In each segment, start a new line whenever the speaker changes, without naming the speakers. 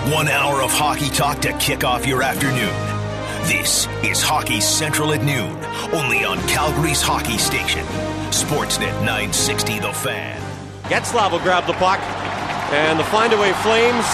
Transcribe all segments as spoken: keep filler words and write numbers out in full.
One hour of hockey talk to kick off your afternoon. This is Hockey Central at noon, only on Calgary's hockey station. Sportsnet nine sixty The Fan.
Getzlaf will grab the puck, and the Findaway Flames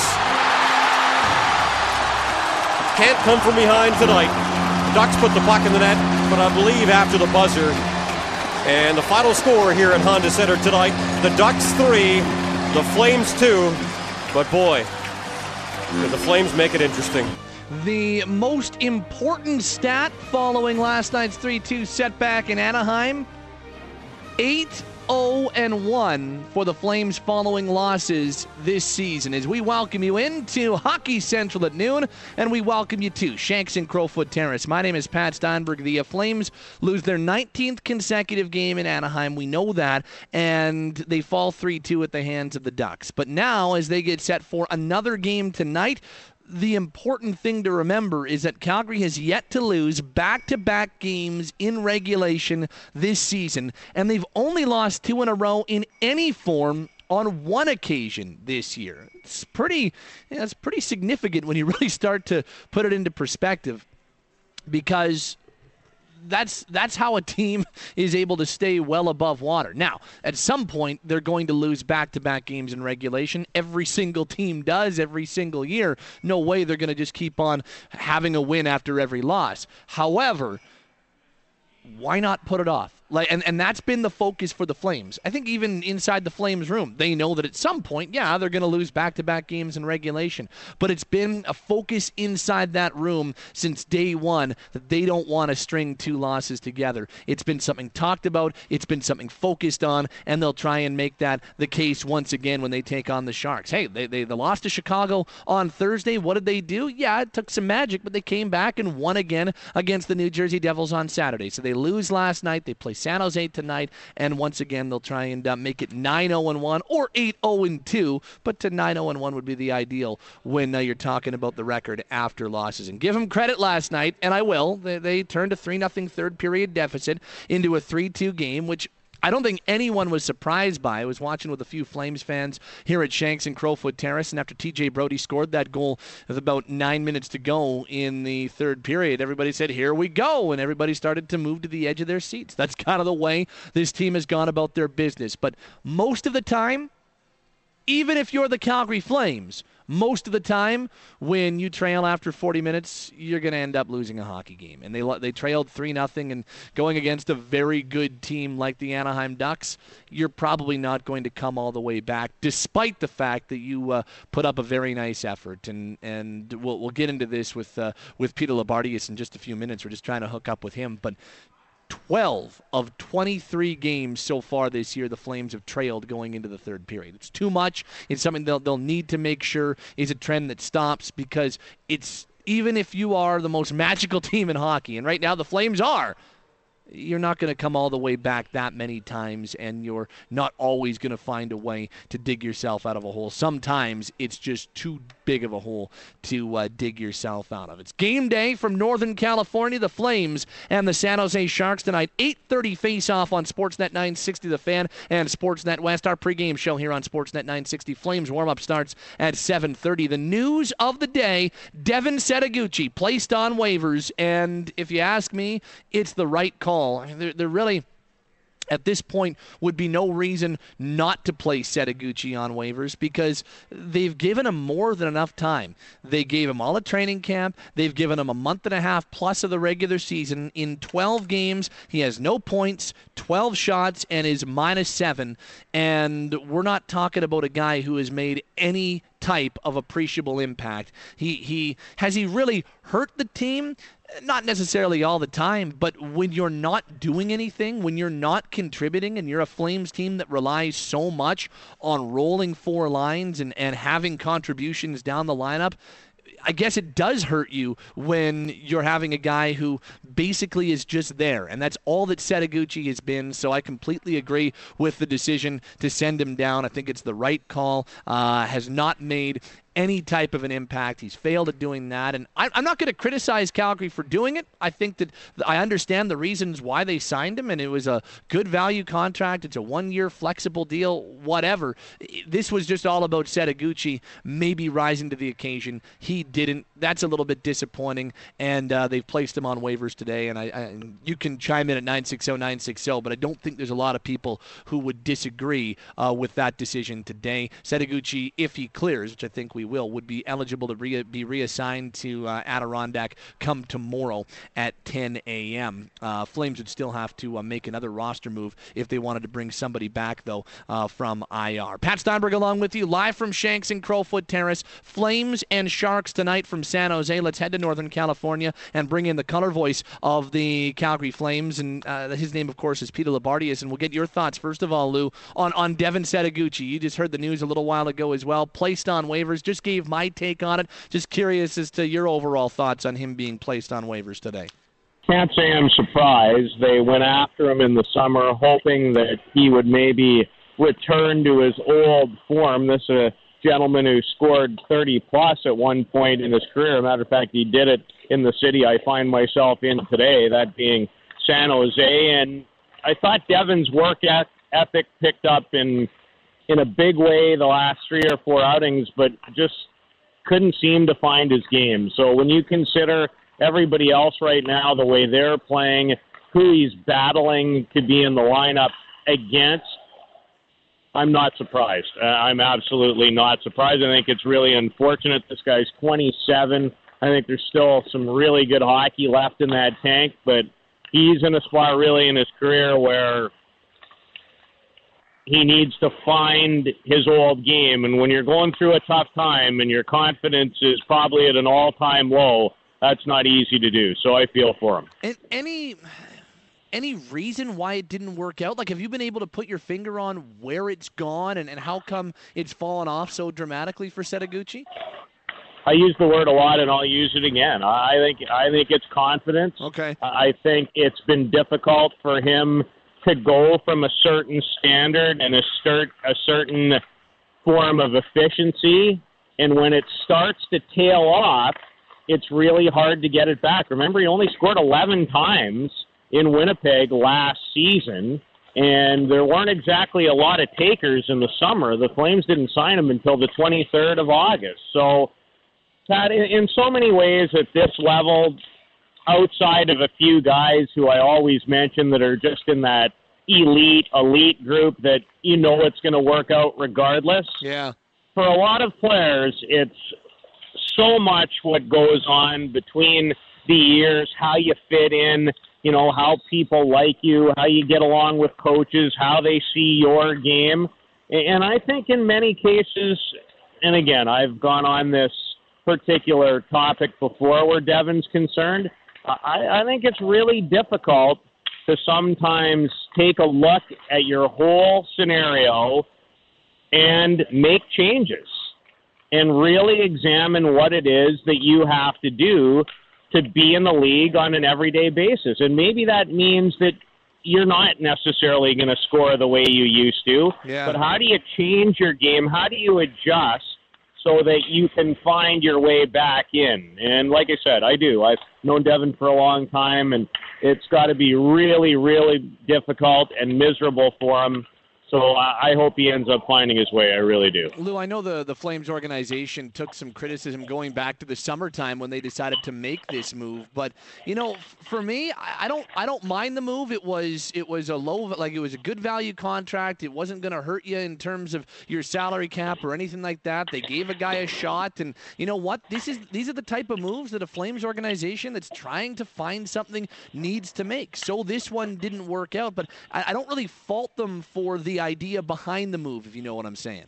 can't come from behind tonight. Ducks put the puck in the net, but I believe after the buzzer. And the final score here at Honda Center tonight, the Ducks three, the Flames two, but boy, did the Flames make it interesting.
The most important stat following last night's three two setback in Anaheim, eight oh and one for the Flames following losses this season. As we welcome you into Hockey Central at noon, and we welcome you to Shanks and Crowfoot Terrace. My name is Pat Steinberg. The Flames lose their nineteenth consecutive game in Anaheim. We know that, and they fall three two at the hands of the Ducks. But now, as they get set for another game tonight, the important thing to remember is that Calgary has yet to lose back-to-back games in regulation this season, and they've only lost two in a row in any form on one occasion this year. It's pretty, yeah, it's pretty significant when you really start to put it into perspective, because That's that's how a team is able to stay well above water. Now, at some point, they're going to lose back-to-back games in regulation. Every single team does every single year. No way they're going to just keep on having a win after every loss. However, why not put it off? Like, and, and that's been the focus for the Flames. I think even inside the Flames room, they know that at some point, yeah, they're going to lose back-to-back games in regulation. But it's been a focus inside that room since day one that they don't want to string two losses together. It's been something talked about. It's been something focused on, and they'll try and make that the case once again when they take on the Sharks. Hey, they, they, they lost to Chicago on Thursday. What did they do? Yeah, it took some magic, but they came back and won again against the New Jersey Devils on Saturday. So they lose last night. They play San Jose tonight, and once again they'll try and uh, make it nine oh and one or eight oh and two, but to nine oh and one would be the ideal when uh, you're talking about the record after losses. And give them credit last night, and I will. They, they turned a three nothing third period deficit into a three two game, which I don't think anyone was surprised by. I was watching with a few Flames fans here at Shanks and Crowfoot Terrace, and after T J Brodie scored that goal with about nine minutes to go in the third period, everybody said, here we go, and everybody started to move to the edge of their seats. That's kind of the way this team has gone about their business. But most of the time, even if you're the Calgary Flames, most of the time, when you trail after forty minutes, you're going to end up losing a hockey game. And they they trailed three nothing, and going against a very good team like the Anaheim Ducks, you're probably not going to come all the way back, despite the fact that you uh, put up a very nice effort. And and we'll we'll get into this with uh, with Peter Labardius in just a few minutes. We're just trying to hook up with him, but twelve of twenty-three games so far this year, the Flames have trailed going into the third period. It's too much. It's something they'll, they'll need to make sure is a trend that stops, because it's, even if you are the most magical team in hockey, and right now the Flames are, you're not going to come all the way back that many times, and you're not always going to find a way to dig yourself out of a hole. Sometimes it's just too big of a hole to uh, dig yourself out of. It's game day from Northern California, the Flames and the San Jose Sharks tonight. eight thirty face-off on Sportsnet nine sixty The Fan and Sportsnet West. Our pregame show here on Sportsnet nine sixty. Flames warm-up starts at seven thirty. The news of the day, Devin Setoguchi placed on waivers, and if you ask me, it's the right call. They're, they're really, at this point, would be no reason not to place Setoguchi on waivers, because they've given him more than enough time. They gave him all a training camp. They've given him a month and a half plus of the regular season. In twelve games, he has no points, twelve shots, and is minus seven. And we're not talking about a guy who has made any type of appreciable impact. He he has he really hurt the team? Not necessarily all the time, but when you're not doing anything, when you're not contributing, and you're a Flames team that relies so much on rolling four lines and, and having contributions down the lineup, I guess it does hurt you when you're having a guy who basically is just there, and that's all that Setoguchi has been. So I completely agree with the decision to send him down. I think it's the right call. Uh, has not made any type of an impact. He's failed at doing that, and I, I'm not going to criticize Calgary for doing it. I think that I understand the reasons why they signed him, and it was a good value contract. It's a one-year flexible deal, whatever. This was just all about Setoguchi maybe rising to the occasion. He didn't. That's a little bit disappointing, and uh, they've placed him on waivers today, and I, I you can chime in at nine six zero, nine six zero, but I don't think there's a lot of people who would disagree uh, with that decision today. Setoguchi, if he clears, which I think we will, would be eligible to re- be reassigned to uh, Adirondack come tomorrow at ten a.m. Uh, Flames would still have to uh, make another roster move if they wanted to bring somebody back, though, uh, from I R. Pat Steinberg along with you, live from Shanks and Crowfoot Terrace. Flames and Sharks tonight from San Jose. Let's head to Northern California and bring in the color voice of the Calgary Flames, and uh, his name, of course, is Peter Labardius, and we'll get your thoughts, first of all, Lou, on, on Devin Setoguchi. You just heard the news a little while ago as well, placed on waivers. Just gave my take on it. Just curious as to your overall thoughts on him being placed on waivers today.
Can't say I'm surprised. They went after him in the summer, hoping that he would maybe return to his old form. This is a gentleman who scored thirty plus at one point in his career. As a matter of fact, he did it in the city I find myself in today, that being San Jose. And I thought Devin's work ethic picked up in in a big way the last three or four outings, but just couldn't seem to find his game. So when you consider everybody else right now, the way they're playing, who he's battling to be in the lineup against, I'm not surprised. Uh, I'm absolutely not surprised. I think it's really unfortunate. This guy's twenty-seven. I think there's still some really good hockey left in that tank, but he's in a spot really in his career where he needs to find his old game. And when you're going through a tough time and your confidence is probably at an all-time low, that's not easy to do. So I feel for him.
And any... Any reason why it didn't work out? Like, have you been able to put your finger on where it's gone and, and how come it's fallen off so dramatically for Setoguchi?
I use the word a lot, and I'll use it again. I think I think it's confidence.
Okay.
I think it's been difficult for him to go from a certain standard and a, cert, a certain form of efficiency, and when it starts to tail off, it's really hard to get it back. Remember, he only scored eleven times in Winnipeg last season, and there weren't exactly a lot of takers in the summer. The Flames didn't sign him until the twenty-third of August. So, Pat, in, in so many ways at this level, outside of a few guys who I always mention that are just in that elite, elite group that you know it's going to work out regardless,
yeah.
For a lot of players, it's so much what goes on between the years, how you fit in, you know, how people like you, how you get along with coaches, how they see your game. And I think in many cases, and again, I've gone on this particular topic before where Devin's concerned, I, I think it's really difficult to sometimes take a look at your whole scenario and make changes and really examine what it is that you have to do to be in the league on an everyday basis. And maybe that means that you're not necessarily going to score the way you used to,
yeah.
But how do you change your game? How do you adjust so that you can find your way back in? And like I said, I do. I've known Devin for a long time, and it's got to be really, really difficult and miserable for him. So I hope he ends up finding his way. I really do.
Lou, I know the, the Flames organization took some criticism going back to the summertime when they decided to make this move. But, you know, for me, I don't I don't mind the move. It was it was a low, like it was a good value contract. It wasn't going to hurt you in terms of your salary cap or anything like that. They gave a guy a shot. And you know what? This is these are the type of moves that a Flames organization that's trying to find something needs to make. So this one didn't work out. But I, I don't really fault them for the idea behind the move, if you know what I'm saying.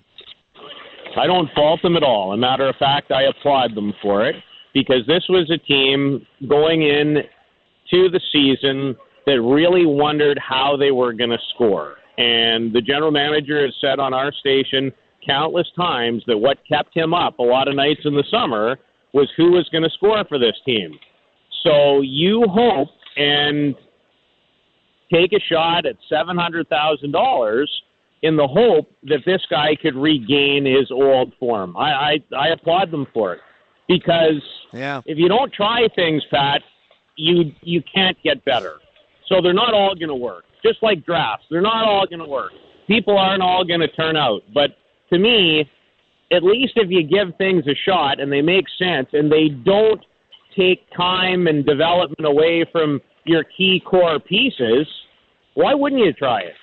I don't fault them at all. As a matter of fact, I applaud them for it because this was a team going in to the season that really wondered how they were going to score. And the general manager has said on our station countless times that what kept him up a lot of nights in the summer was who was going to score for this team. So you hope and take a shot at seven hundred thousand dollars in the hope that this guy could regain his old form. I, I, I applaud them for it because
yeah.
if you don't try things, Pat, you you can't get better. So they're not all going to work. Just like drafts, they're not all going to work. People aren't all going to turn out. But to me, at least if you give things a shot and they make sense and they don't take time and development away from your key core pieces, why wouldn't you try it?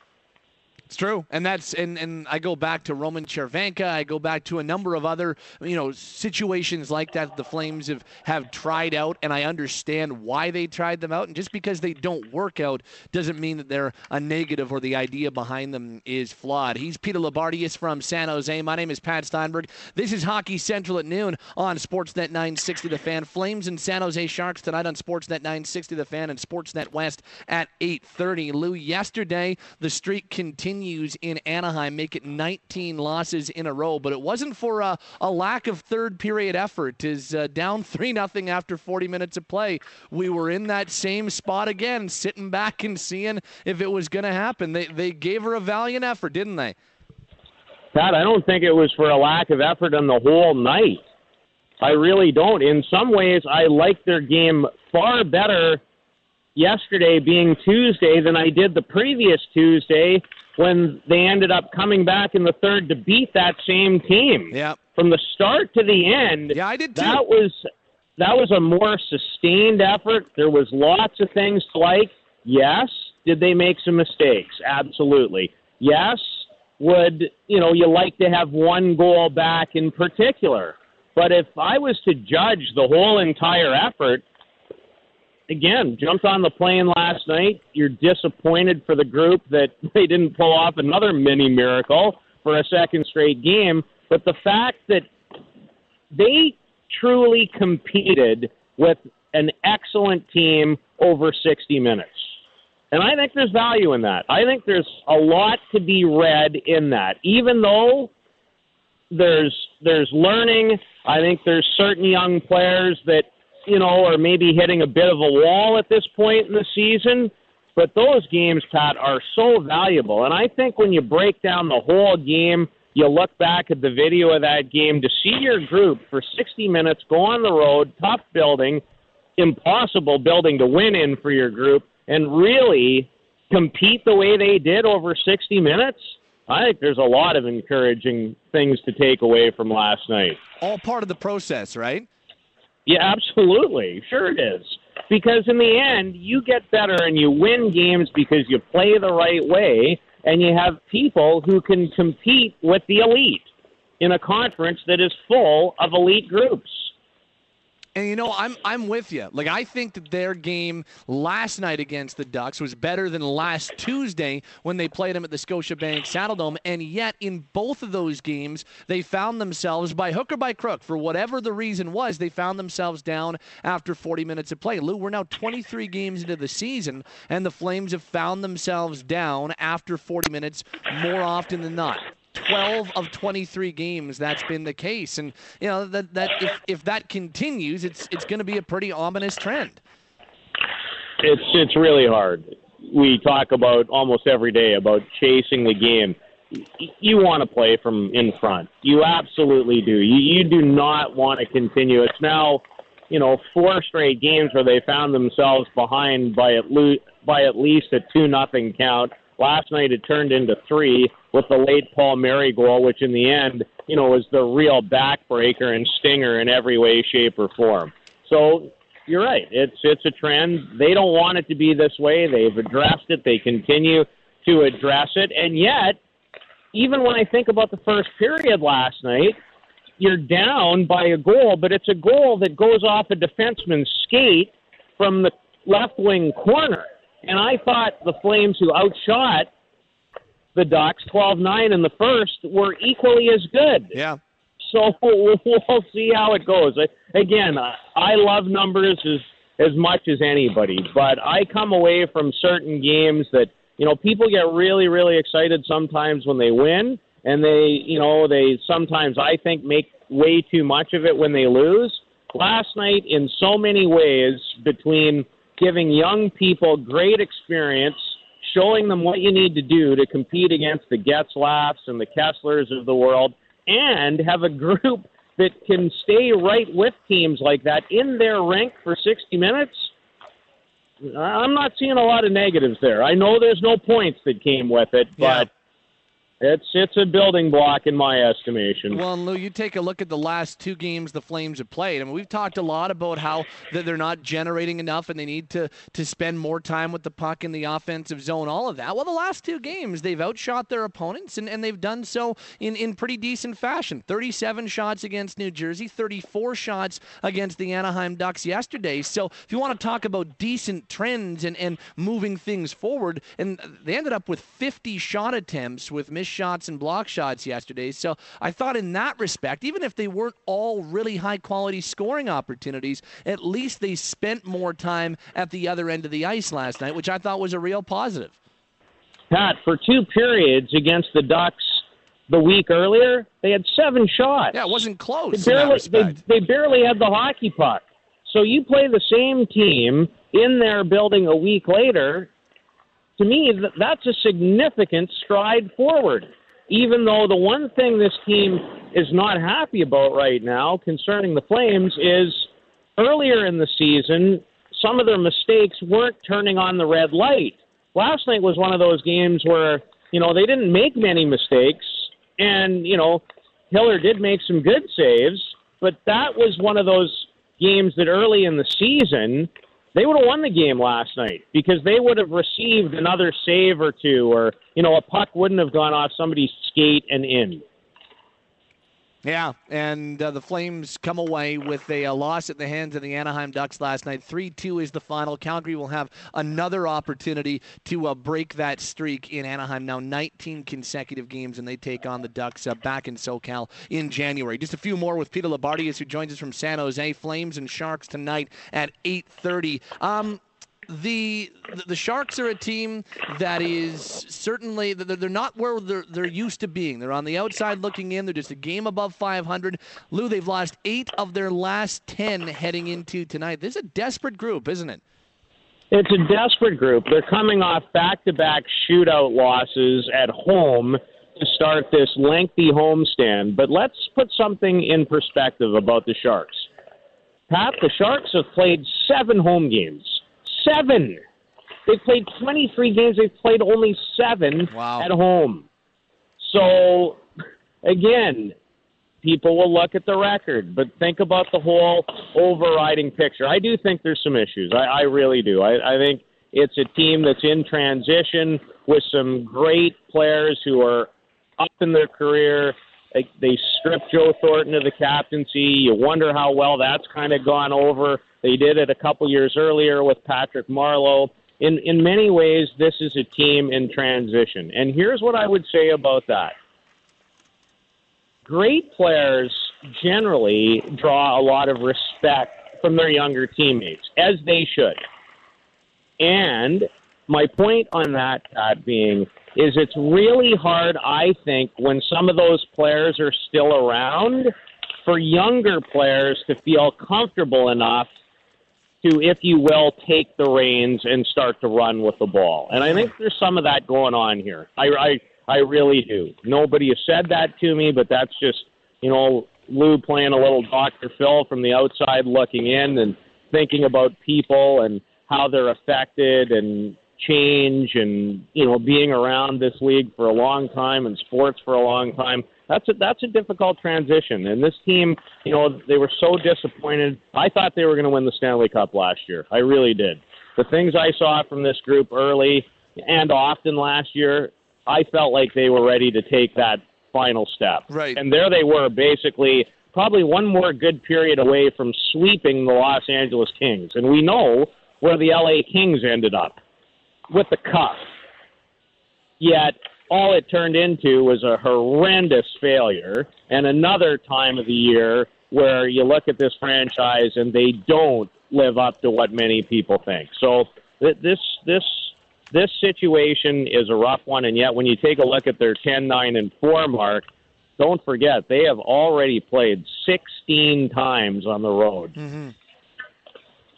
It's true, and that's and, and I go back to Roman Chervenka. I go back to a number of other you know situations like that the Flames have, have tried out, and I understand why they tried them out. And just because they don't work out doesn't mean that they're a negative or the idea behind them is flawed. He's Peter Labardius from San Jose. My name is Pat Steinberg. This is Hockey Central at noon on Sportsnet nine sixty The Fan. Flames and San Jose Sharks tonight on Sportsnet nine sixty The Fan and Sportsnet West at eight thirty. Lou, yesterday the streak continued in Anaheim, make it nineteen losses in a row, but it wasn't for a, a lack of third period effort. Is uh, down three nothing after forty minutes of play. We were in that same spot again, sitting back and seeing if it was going to happen. They they gave her a valiant effort, didn't they?
Pat, I don't think it was for a lack of effort on the whole night. I really don't. In some ways, I like their game far better yesterday being Tuesday than I did the previous Tuesday when they ended up coming back in the third to beat that same team.
Yeah.
From the start to the end,
yeah, I did too.
that was that was a more sustained effort. There was lots of things to like. Yes. Did they make some mistakes? Absolutely. Yes. Would, you know, you like to have one goal back in particular. But if I was to judge the whole entire effort, again, jumped on the plane last night. You're disappointed for the group that they didn't pull off another mini miracle for a second straight game. But the fact that they truly competed with an excellent team over sixty minutes. And I think there's value in that. I think there's a lot to be read in that. Even though there's there's learning, I think there's certain young players that you know, or maybe hitting a bit of a wall at this point in the season. But those games, Pat, are so valuable. And I think when you break down the whole game, you look back at the video of that game, to see your group for sixty minutes go on the road, tough building, impossible building to win in for your group, and really compete the way they did over sixty minutes, I think there's a lot of encouraging things to take away from last night.
All part of the process, right?
Yeah, absolutely. Sure it is. Because in the end, you get better and you win games because you play the right way and you have people who can compete with the elite in a conference that is full of elite groups.
And, you know, I'm I'm with you. Like, I think that their game last night against the Ducks was better than last Tuesday when they played them at the Scotiabank Saddledome. And yet, in both of those games, they found themselves, by hook or by crook, for whatever the reason was, they found themselves down after forty minutes of play. Lou, we're now twenty-three games into the season, and the Flames have found themselves down after forty minutes more often than not. twelve of twenty-three games, that's been the case. And, you know, that that if, if that continues, it's it's going to be a pretty ominous trend.
It's it's really hard. We talk about almost every day about chasing the game. You want to play from in front. You absolutely do. You, you do not want to continue. It's now, you know, four straight games where they found themselves behind by at, le- by at least a two nothing count. Last night it turned into three with the late Paul Mary goal, which in the end, you know, was the real backbreaker and stinger in every way, shape, or form. So you're right. It's it's a trend. They don't want it to be this way. They've addressed it. They continue to address it. And yet, even when I think about the first period last night, you're down by a goal, but it's a goal that goes off a defenseman's skate from the left wing corner. And I thought the Flames, who outshot the Ducks twelve nine in the first, were equally as good.
Yeah.
So we'll, we'll see how it goes. Again, I love numbers as, as much as anybody, but I come away from certain games that, you know, people get really, really excited sometimes when they win, and they, you know, they sometimes, I think, make way too much of it when they lose. Last night, in so many ways, between giving young people great experience, showing them what you need to do to compete against the Getzlaffs and the Kesslers of the world, and have a group that can stay right with teams like that in their rink for sixty minutes, I'm not seeing a lot of negatives there. I know there's no points that came with it, but yeah. it's it's a building block in my estimation.
Well, and Lou, you take a look at the last two games the Flames have played. I mean, we've talked a lot about how they're not generating enough and they need to, to spend more time with the puck in the offensive zone, all of that. Well, the last two games, they've outshot their opponents, and, and they've done so in, in pretty decent fashion. thirty-seven shots against New Jersey, thirty-four shots against the Anaheim Ducks yesterday. So if you want to talk about decent trends and, and moving things forward, and they ended up with fifty shot attempts with missed shots and block shots yesterday. So I thought in that respect, even if they weren't all really high-quality scoring opportunities, at least they spent more time at the other end of the ice last night, which I thought was a real positive.
Pat, for two periods against the Ducks the week earlier, they had seven shots.
Yeah, it wasn't close.
They barely,
in that respect.
They, they barely had the hockey puck. So you play the same team in their building a week later. To me, that's a significant stride forward, even though the one thing this team is not happy about right now concerning the Flames is earlier in the season, some of their mistakes weren't turning on the red light. Last night was one of those games where, you know, they didn't make many mistakes, and, you know, Hiller did make some good saves, but that was one of those games that early in the season they would have won the game last night because they would have received another save or two, or, you know, a puck wouldn't have gone off somebody's skate and in.
Yeah, and uh, the Flames come away with a, a loss at the hands of the Anaheim Ducks last night. three two is the final. Calgary will have another opportunity to uh, break that streak in Anaheim. Now nineteen consecutive games, and they take on the Ducks uh, back in SoCal in January. Just a few more with Peter Labardius, who joins us from San Jose. Flames and Sharks tonight at eight thirty. Um, The the Sharks are a team that is certainly, they're not where they're, they're used to being. They're on the outside looking in. They're just a game above five hundred. Lou, they've lost eight of their last ten heading into tonight. This is a desperate group, isn't it?
It's a desperate group. They're coming off back-to-back shootout losses at home to start this lengthy homestand. But let's put something in perspective about the Sharks. Pat, the Sharks have played seven home games. Seven. They've played twenty-three games. They've played only seven
wow.
at home. So, again, people will look at the record, but think about the whole overriding picture. I do think there's some issues. I, I really do. I, I think it's a team that's in transition with some great players who are up in their career. They, they stripped Joe Thornton of the captaincy. You wonder how well that's kind of gone over. They did it a couple years earlier with Patrick Marleau. In in many ways, this is a team in transition. And here's what I would say about that. Great players generally draw a lot of respect from their younger teammates, as they should. And my point on that, Pat, being is it's really hard, I think, when some of those players are still around, for younger players to feel comfortable enough to, if you will, take the reins and start to run with the ball. And I think there's some of that going on here. I, I, I really do. Nobody has said that to me, but that's just, you know, Lou playing a little Doctor Phil from the outside looking in and thinking about people and how they're affected and change and, you know, being around this league for a long time and sports for a long time. That's a, that's a difficult transition. And this team, you know, they were so disappointed. I thought they were going to win the Stanley Cup last year. I really did. The things I saw from this group early and often last year, I felt like they were ready to take that final step.
Right.
And there they were, basically probably one more good period away from sweeping the Los Angeles Kings. And we know where the L A Kings ended up, with the cup. Yet all it turned into was a horrendous failure and another time of the year where you look at this franchise and they don't live up to what many people think. So th- this this this situation is a rough one, and yet when you take a look at their ten nine and four mark, don't forget they have already played sixteen times on the road.
Mm-hmm.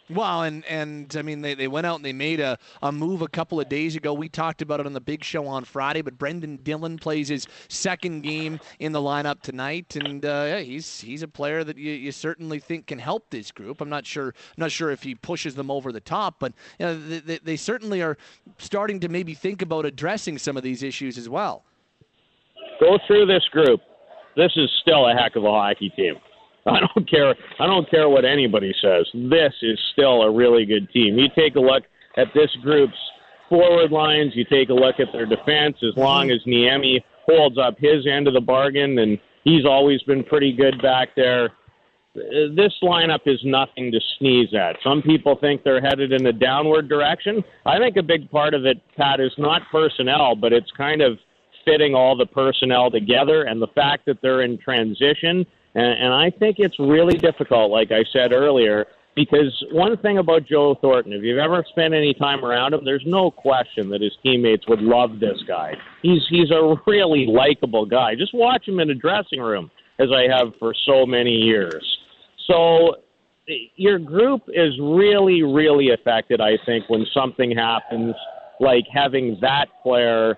Well, and, and I mean, they, they went out and they made a, a move a couple of days ago. We talked about it on the big show on Friday, but Brendan Dillon plays his second game in the lineup tonight, and uh, yeah, he's he's a player that you, you certainly think can help this group. I'm not sure not sure if he pushes them over the top, but you know, they, they, they certainly are starting to maybe think about addressing some of these issues as well.
Go through this group. This is still a heck of a hockey team. I don't care. I don't care what anybody says. This is still a really good team. You take a look at this group's forward lines. You take a look at their defense. As long as Niemi holds up his end of the bargain, and he's always been pretty good back there, this lineup is nothing to sneeze at. Some people think they're headed in a downward direction. I think a big part of it, Pat, is not personnel, but it's kind of fitting all the personnel together and the fact that they're in transition. And, and I think it's really difficult, like I said earlier, because one thing about Joe Thornton, if you've ever spent any time around him, there's no question that his teammates would love this guy. He's he's a really likable guy. Just watch him in a dressing room, as I have for so many years. So your group is really, really affected, I think, when something happens like having that player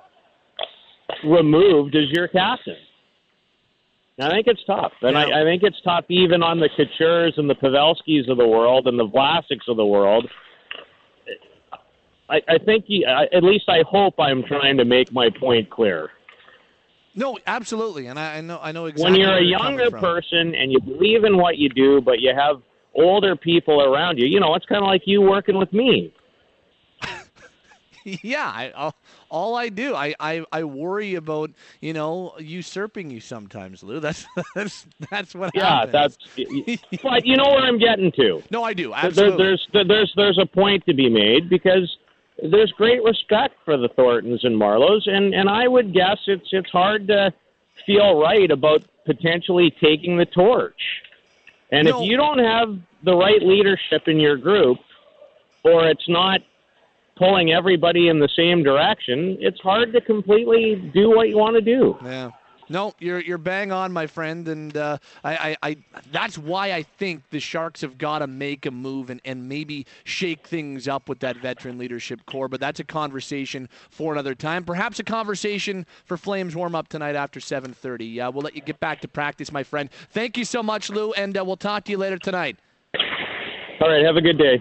removed as your captain. I think it's tough, and yeah. I, I think it's tough even on the Coutures and the Pavelskis of the world and the Vlasics of the world. I, I think, he, I, at least I hope I'm trying to make my point clear.
No, absolutely, and I, I know I know exactly.
When you're a
you're
younger person and you believe in what you do, but you have older people around you, you know, it's kind of like you working with me.
Yeah, I, I'll, all I do, I, I, I worry about, you know, usurping you sometimes, Lou. That's that's that's what
yeah,
happens.
Yeah, that's. But you know where I'm getting to.
No, I do. Absolutely.
There, there's there's there's a point to be made because there's great respect for the Thorntons and Marlows, and, and I would guess it's it's hard to feel right about potentially taking the torch. And no. if you don't have the right leadership in your group, or it's not pulling everybody in the same direction, it's hard to completely do what you want to do.
Yeah. No, you're you're bang on, my friend, and uh, I, I, I that's why I think the Sharks have got to make a move and, and maybe shake things up with that veteran leadership core. But that's a conversation for another time. Perhaps a conversation for Flames warm-up tonight after seven thirty. Uh, we'll let you get back to practice, my friend. Thank you so much, Lou, and uh, we'll talk to you later tonight.
All right, have a good day.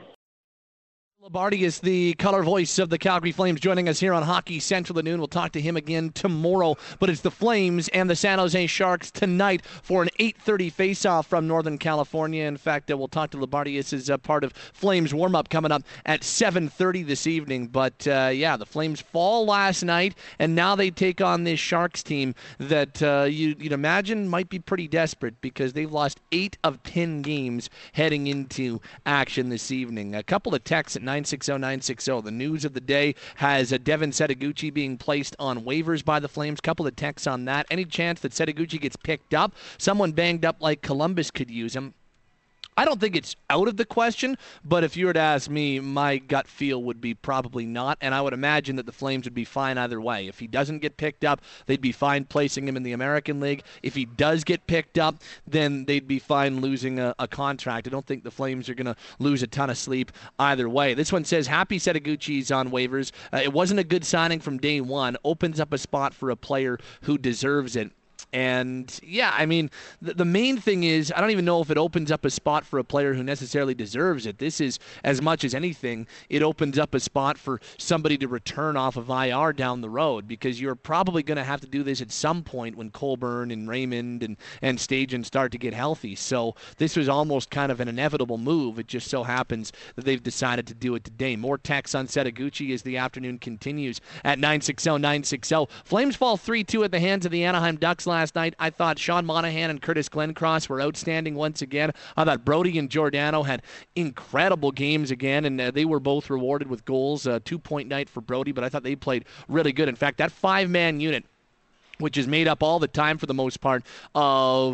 Labardi is the color voice of the Calgary Flames, joining us here on Hockey Central at noon. We'll talk to him again tomorrow, but it's the Flames and the San Jose Sharks tonight for an eight thirty face-off from Northern California. In fact, uh, we'll talk to Labardi. This is uh, part of Flames warm-up coming up at seven thirty this evening. But, uh, yeah, the Flames fall last night, and now they take on this Sharks team that uh, you, you'd imagine might be pretty desperate because they've lost eight of ten games heading into action this evening. A couple of texts at nine six zero nine six zero. The news of the day has a Devin Setoguchi being placed on waivers by the Flames. Couple of texts on that. Any chance that Setoguchi gets picked up? Someone banged up like Columbus could use him. I don't think it's out of the question, but if you were to ask me, my gut feel would be probably not, and I would imagine that the Flames would be fine either way. If he doesn't get picked up, they'd be fine placing him in the American League. If he does get picked up, then they'd be fine losing a, a contract. I don't think the Flames are going to lose a ton of sleep either way. This one says, happy Setoguchi's on waivers. Uh, it wasn't a good signing from day one. Opens up a spot for a player who deserves it. And, yeah, I mean, the, the main thing is I don't even know if it opens up a spot for a player who necessarily deserves it. This is, as much as anything, it opens up a spot for somebody to return off of I R down the road because you're probably going to have to do this at some point when Colburn and Raymond and, and Stajan start to get healthy. So this was almost kind of an inevitable move. It just so happens that they've decided to do it today. More texts on Setoguchi as the afternoon continues at nine six zero nine six zero. Flames fall three two at the hands of the Anaheim Ducks last night. I thought Sean Monahan and Curtis Glencross were outstanding once again. I thought Brody and Giordano had incredible games again, and uh, they were both rewarded with goals. Uh, two-point night for Brody, but I thought they played really good. In fact, that five-man unit, which is made up all the time for the most part of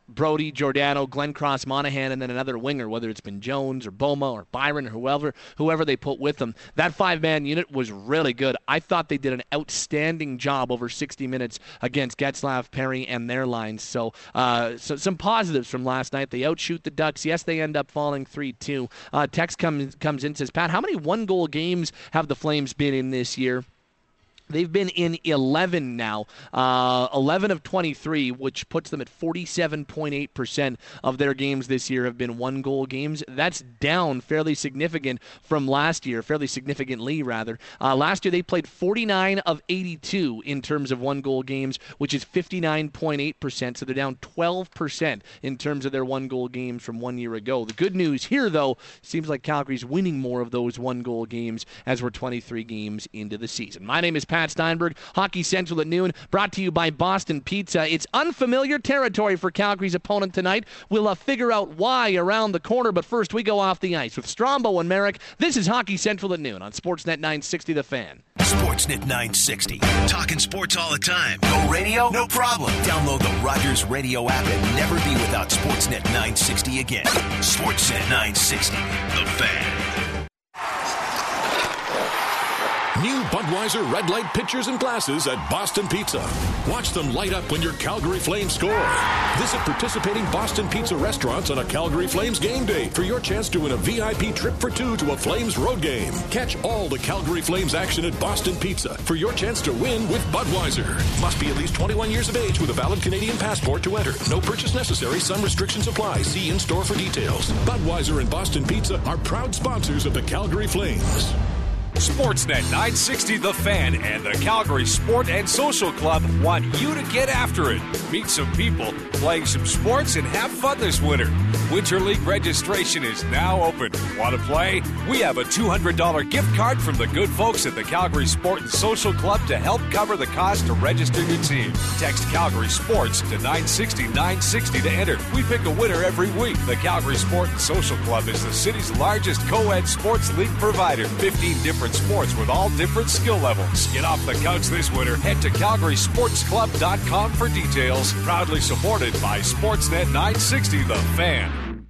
Brody, Giordano, Glenn Cross, Monahan, and then another winger, whether it's been Jones or Boma or Byron or whoever, whoever they put with them. That five-man unit was really good. I thought they did an outstanding job over sixty minutes against Getzlaff, Perry, and their lines. So, uh, so some positives from last night. They outshoot the Ducks. Yes, they end up falling three two. Uh, Tex comes, comes in and says, Pat, how many one-goal games have the Flames been in this year? They've been in eleven now, uh, eleven of twenty-three, which puts them at forty-seven point eight percent of their games this year have been one-goal games. That's down fairly significant from last year, fairly significantly, rather. Uh, last year they played forty-nine of eighty-two in terms of one-goal games, which is fifty-nine point eight percent, so they're down twelve percent in terms of their one-goal games from one year ago. The good news here, though, seems like Calgary's winning more of those one-goal games as we're twenty-three games into the season. My name is Pat Pat Steinberg, Hockey Central at noon, brought to you by Boston Pizza. It's unfamiliar territory for Calgary's opponent tonight. We'll uh, figure out why around the corner, but first we go off the ice with Strombo and Merrick. This is Hockey Central at noon on Sportsnet nine sixty The Fan.
Sportsnet nine sixty. Talking sports all the time. No radio? No problem. Download the Rogers Radio app and never be without Sportsnet nine sixty again. Sportsnet nine sixty The Fan.
New Budweiser Red Light pitchers and glasses at Boston Pizza. Watch them light up when your Calgary Flames score. Visit participating Boston Pizza restaurants on a Calgary Flames game day for your chance to win a V I P trip for two to a Flames road game. Catch all the Calgary Flames action at Boston Pizza for your chance to win with Budweiser. Must be at least twenty-one years of age with a valid Canadian passport to enter. No purchase necessary. Some restrictions apply. See in-store for details. Budweiser and Boston Pizza are proud sponsors of the Calgary Flames.
Sportsnet nine sixty The Fan and the Calgary Sport and Social Club want you to get after it. Meet some people, playing some sports, and have fun this winter. Winter League registration is now open. Want to play? We have a two hundred dollars gift card from the good folks at the Calgary Sport and Social Club to help cover the cost to register your team. Text Calgary Sports to nine sixty nine sixty to enter. We pick a winner every week. The Calgary Sport and Social Club is the city's largest co-ed sports league provider. fifteen different sports with all different skill levels. Get off the couch this winter. Head to calgary sports club dot com for details. Proudly supported by Sportsnet nine sixty The Fan.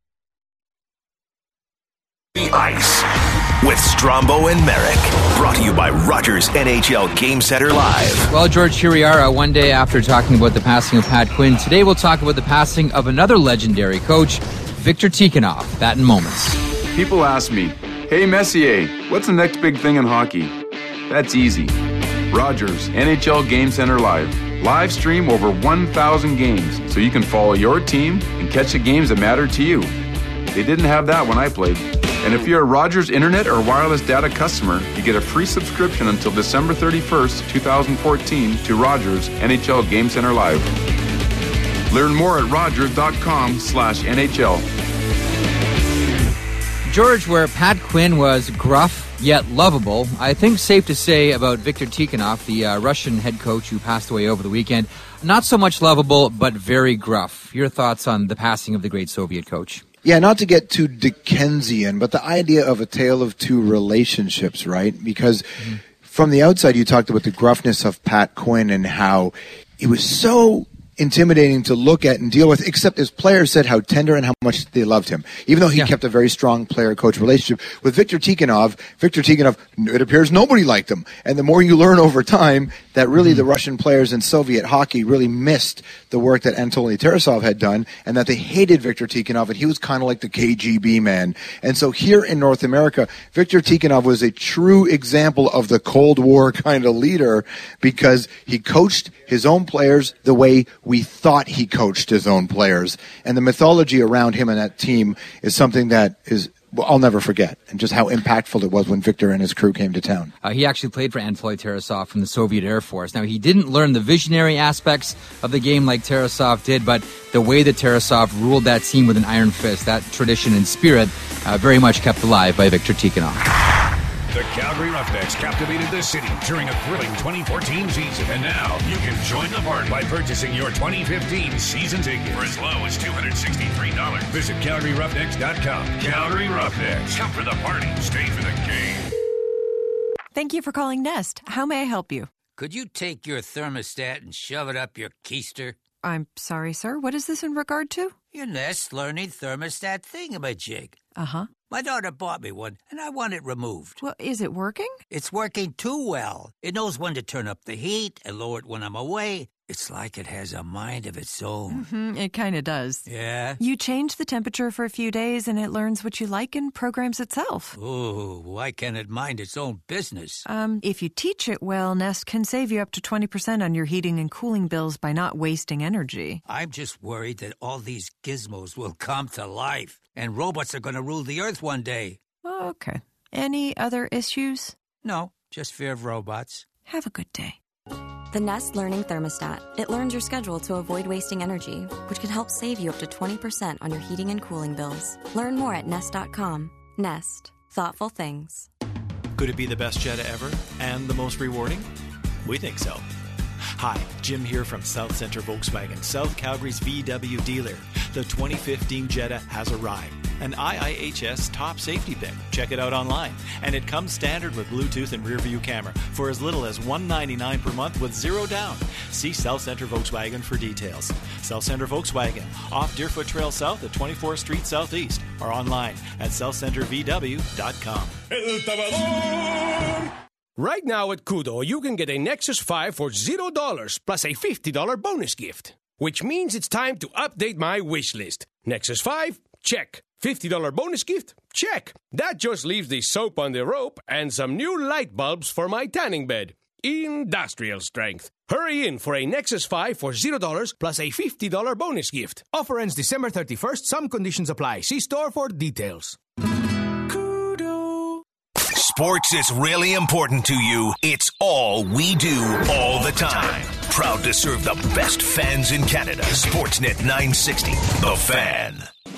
The Ice with Strombo and Merrick. Brought to you by Rogers N H L Game Center Live.
Well, George, here we are uh, one day after talking about the passing of Pat Quinn. Today we'll talk about the passing of another legendary coach, Viktor Tikhonov. That in moments.
People ask me, hey, Messier, what's the next big thing in hockey? That's easy. Rogers N H L Game Center Live. Live stream over one thousand games so you can follow your team and catch the games that matter to you. They didn't have that when I played. And if you're a Rogers Internet or wireless data customer, you get a free subscription until December thirty-first, twenty fourteen to Rogers N H L Game Center Live. Learn more at rogers.com slash NHL.
George, where Pat Quinn was gruff yet lovable, I think safe to say about Viktor Tikhonov, the uh, Russian head coach who passed away over the weekend, not so much lovable, but very gruff. Your thoughts on the passing of the great Soviet coach?
Yeah, not to get too Dickensian, but the idea of a tale of two relationships, right? Because mm-hmm. from the outside, you talked about the gruffness of Pat Quinn and how he was so intimidating to look at and deal with, except his players said how tender and how much they loved him, even though he yeah. kept a very strong player-coach relationship. With Viktor Tikhonov, Viktor Tikhonov, it appears nobody liked him. And the more you learn over time that really mm-hmm. the Russian players in Soviet hockey really missed the work that Anatoly Tarasov had done, and that they hated Viktor Tikhonov, and he was kind of like the K G B man. And so here in North America, Viktor Tikhonov was a true example of the Cold War kind of leader, because he coached his own players the way we thought he coached his own players. And the mythology around him and that team is something that is, well, I'll never forget, and just how impactful it was when Viktor and his crew came to town.
Uh, he actually played for Anatoly Tarasov from the Soviet Air Force. Now, he didn't learn the visionary aspects of the game like Tarasov did, but the way that Tarasov ruled that team with an iron fist, that tradition and spirit, uh, very much kept alive by Viktor Tikhonov.
The Calgary Roughnecks captivated the city during a thrilling twenty fourteen season. And now you can join the party by purchasing your twenty fifteen season ticket for as low as two hundred sixty-three dollars. Visit calgary roughnecks dot com. Calgary Roughnecks. Come for the party. Stay for the game.
Thank you for calling Nest. How may I help you?
Could you take your thermostat and shove it up your keister?
I'm sorry, sir. What is this in regard to?
Your Nest Learning Thermostat thingamajig.
Uh-huh.
My daughter bought me one, and I want it removed.
Well, is it working?
It's working too well. It knows when to turn up the heat and lower it when I'm away. It's like it has a mind of its own.
Mm-hmm. It kind of does.
Yeah?
You change the temperature for a few days, and it learns what you like and programs itself.
Ooh, why can't it mind its own business?
Um, if you teach it well, Nest can save you up to twenty percent on your heating and cooling bills by not wasting energy.
I'm just worried that all these gizmos will come to life, and robots are going to rule the earth one day.
Okay. Any other issues?
No, just fear of robots.
Have a good day.
The Nest Learning Thermostat. It learns your schedule to avoid wasting energy, which can help save you up to twenty percent on your heating and cooling bills. Learn more at nest dot com. Nest. Thoughtful things.
Could it be the best Jetta ever and the most rewarding? We think so. Hi, Jim here from South Centre Volkswagen, South Calgary's V W dealer. The twenty fifteen Jetta has arrived. An I I H S top safety pick. Check it out online. And it comes standard with Bluetooth and rear view camera for as little as one hundred ninety-nine dollars per month with zero down. See South Centre Volkswagen for details. South Centre Volkswagen, off Deerfoot Trail South at twenty-fourth Street Southeast, or online at south centre v w dot com.
El Tabador! Right now at Kudo, you can get a Nexus five for zero dollars plus a fifty dollars bonus gift. Which means it's time to update my wish list. Nexus five? Check. fifty dollars bonus gift? Check. That just leaves the soap on the rope and some new light bulbs for my tanning bed. Industrial strength. Hurry in for a Nexus five for zero dollars plus a fifty dollars bonus gift.
Offer ends December thirty-first. Some conditions apply. See store for details.
Sports is really important to you. It's all we do all the time. Proud to serve the best fans in Canada. Sportsnet nine sixty, The Fan.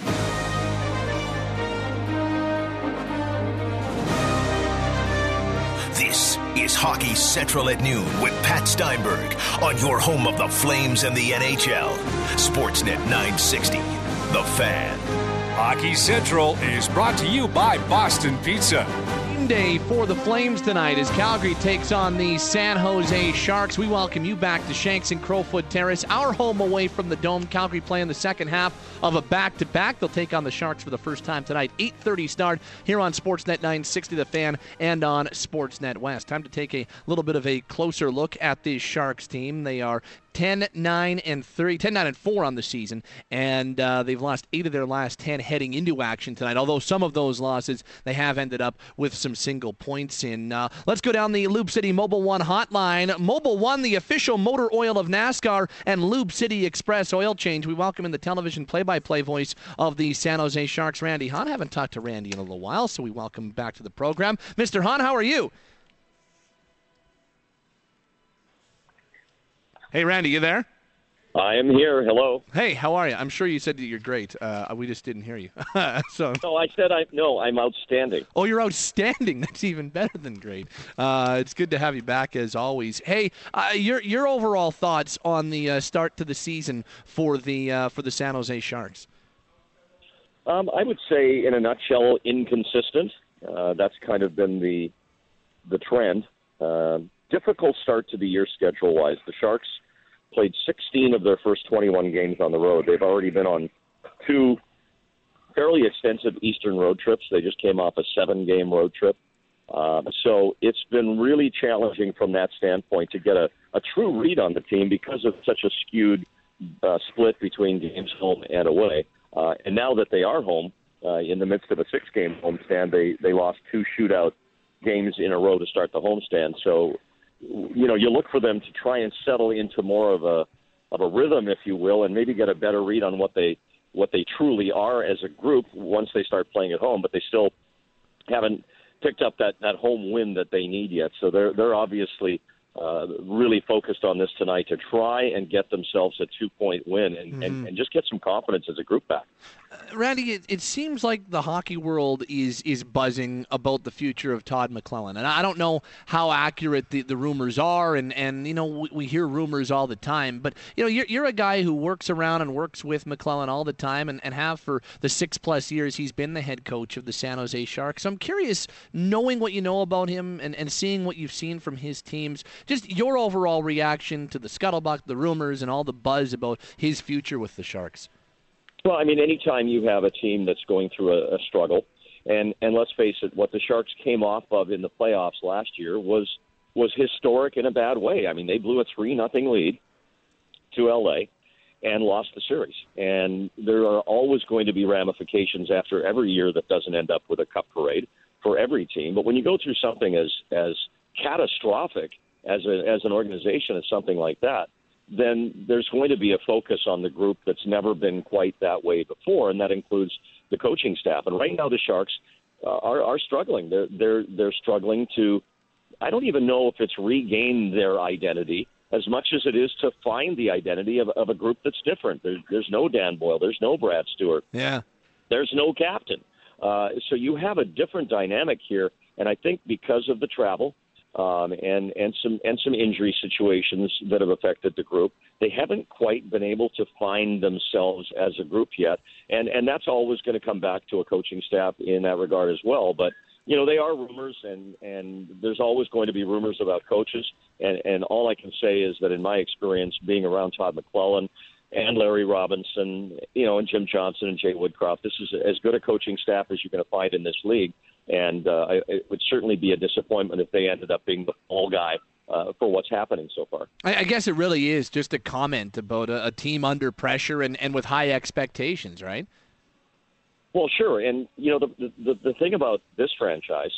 This is Hockey Central at noon with Pat Steinberg on your home of the Flames and the N H L. Sportsnet nine sixty, The Fan.
Hockey Central is brought to you by Boston Pizza.
Day for the Flames tonight as Calgary takes on the San Jose Sharks. We welcome you back to Shanks and Crowfoot Terrace, our home away from the Dome. Calgary playing the second half of a back-to-back. They'll take on the Sharks for the first time tonight. eight thirty start here on Sportsnet nine sixty The Fan and on Sportsnet West. Time to take a little bit of a closer look at this Sharks team. They are ten nine and three, ten nine and four on the season, and uh, they've lost eight of their last ten heading into action tonight, although some of those losses they have ended up with some single points in. Uh, let's go down the Lube City Mobil one hotline. Mobil one, the official motor oil of NASCAR and Lube City Express oil change. We welcome in the television play-by-play voice of the San Jose Sharks, Randy Hahn. I haven't talked to Randy in a little while, so we welcome him back to the program. Mister Hahn, how are you? Hey, Randy, you there?
I am here. Hello.
Hey, how are you? I'm sure you said that you're great. Uh, we just didn't hear you. so.
No, I said I no. I'm outstanding.
Oh, you're outstanding. That's even better than great. Uh, it's good to have you back as always. Hey, uh, your your overall thoughts on the uh, start to the season for the uh, for the San Jose Sharks?
Um, I would say, in a nutshell, inconsistent. Uh, that's kind of been the the trend. Uh, difficult start to the year schedule-wise. The Sharks played sixteen of their first twenty-one games on the road. They've already been on two fairly extensive Eastern road trips. They just came off a seven-game road trip. Uh, so it's been really challenging from that standpoint to get a, a true read on the team because of such a skewed uh, split between games home and away. Uh, and now that they are home, uh, in the midst of a six-game homestand, they, they lost two shootout games in a row to start the homestand. So, you know, you look for them to try and settle into more of a of a rhythm, if you will, and maybe get a better read on what they what they truly are as a group once they start playing at home. But they still haven't picked up that, that home win that they need yet. So they're they're obviously uh, really focused on this tonight to try and get themselves a two-point win and, mm-hmm. and, and just get some confidence as a group back.
Uh, Randy, it, it seems like the hockey world is is buzzing about the future of Todd McLellan. And I don't know how accurate the, the rumors are, and, and you know, we, we hear rumors all the time. But, you know, you're, you're a guy who works around and works with McLellan all the time and, and have for the six-plus years he's been the head coach of the San Jose Sharks. So I'm curious, knowing what you know about him and, and seeing what you've seen from his teams, just your overall reaction to the scuttlebutt, the rumors, and all the buzz about his future with the Sharks.
Well, I mean, anytime you have a team that's going through a, a struggle, and, and let's face it, what the Sharks came off of in the playoffs last year was was historic in a bad way. I mean, they blew a three nothing lead to L A and lost the series. And there are always going to be ramifications after every year that doesn't end up with a cup parade for every team. But when you go through something as as catastrophic as a, as an organization as something like that, then there's going to be a focus on the group that's never been quite that way before, and that includes the coaching staff. And right now the Sharks uh, are, are struggling. They're they're they're struggling to, I don't even know if it's regain their identity as much as it is to find the identity of, of a group that's different. There's, there's no Dan Boyle. There's no Brad Stewart.
Yeah.
There's no captain. Uh, so you have a different dynamic here, and I think because of the travel um, and and some and some injury situations that have affected the group, they haven't quite been able to find themselves as a group yet, and and that's always going to come back to a coaching staff in that regard as well. But you know, they are rumors, and and there's always going to be rumors about coaches, and and all I can say is that in my experience, being around Todd McClellan and Larry Robinson, you know, and Jim Johnson and Jay Woodcroft, this is as good a coaching staff as you're going to find in this league. And uh, it would certainly be a disappointment if they ended up being the fall guy uh, for what's happening so far.
I, I guess it really is just a comment about a, a team under pressure and, and with high expectations, right?
Well, sure. And, you know, the, the, the thing about this franchise,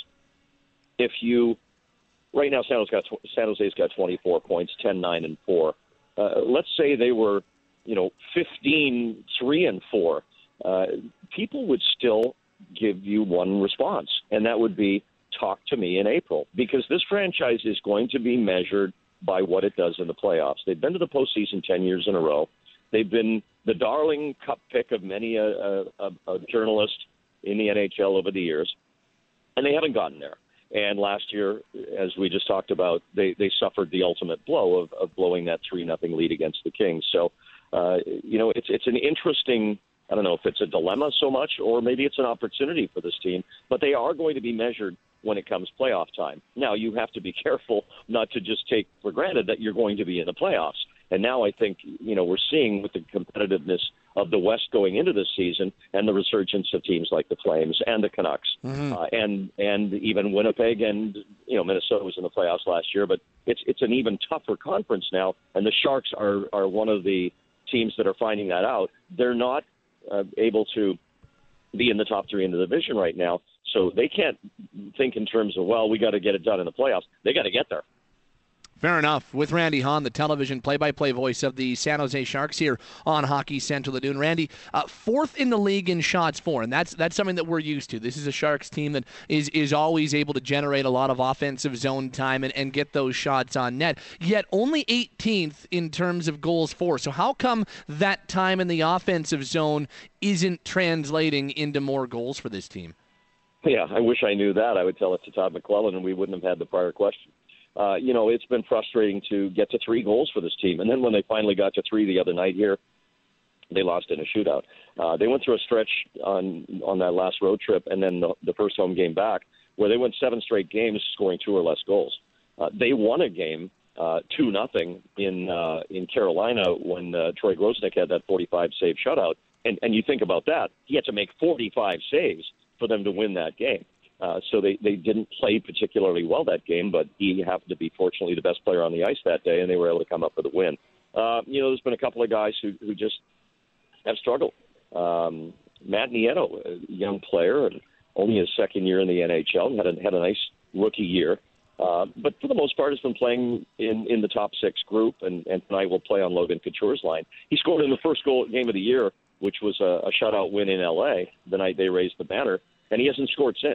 if you – right now San Jose's got, San Jose's got twenty-four points, ten, nine, and four. Uh, let's say they were, you know, fifteen, three, and four. Uh, people would still give you one response, and that would be talk to me in April, because this franchise is going to be measured by what it does in the playoffs. They've been to the postseason ten years in a row. They've been the darling cup pick of many a, a, a journalist in the N H L over the years, and they haven't gotten there. And last year, as we just talked about, they, they suffered the ultimate blow of, of blowing that three nothing lead against the Kings. So, uh, you know, it's it's an interesting, I don't know if it's a dilemma so much, or maybe it's an opportunity for this team, but they are going to be measured when it comes playoff time. Now, you have to be careful not to just take for granted that you're going to be in the playoffs. And now I think, you know, we're seeing with the competitiveness of the West going into this season and the resurgence of teams like the Flames and the Canucks mm-hmm. uh, and and even Winnipeg and, you know, Minnesota was in the playoffs last year, but it's it's an even tougher conference now. And the Sharks are, are one of the teams that are finding that out. They're not uh, able to be in the top three in the division right now. So they can't think in terms of, well, we got to get it done in the playoffs. They got to get there.
Fair enough. With Randy Hahn, the television play-by-play voice of the San Jose Sharks here on Hockey Central Ladoon. Randy, uh, fourth in the league in shots for, and that's that's something that we're used to. This is a Sharks team that is is always able to generate a lot of offensive zone time and, and get those shots on net, yet only eighteenth in terms of goals for. So how come that time in the offensive zone isn't translating into more goals for this team?
Yeah, I wish I knew that. I would tell it to Todd McClellan, and we wouldn't have had the prior question. Uh, you know, it's been frustrating to get to three goals for this team. And then when they finally got to three the other night here, they lost in a shootout. Uh, they went through a stretch on on that last road trip and then the, the first home game back where they went seven straight games scoring two or less goals. Uh, they won a game uh, two nothing in uh, in Carolina when uh, Troy Grosnick had that forty-five save shutout. And, and you think about that. He had to make forty-five saves for them to win that game. Uh, so they, they didn't play particularly well that game, but he happened to be, fortunately, the best player on the ice that day, and they were able to come up with a win. Uh, you know, there's been a couple of guys who, who just have struggled. Um, Matt Nieto, a young player, and only his second year in the N H L, had a, had a nice rookie year. Uh, but for the most part, has been playing in, in the top six group, and, and tonight will play on Logan Couture's line. He scored in the first goal game of the year, which was a, a shutout win in L A the night they raised the banner, and he hasn't scored since.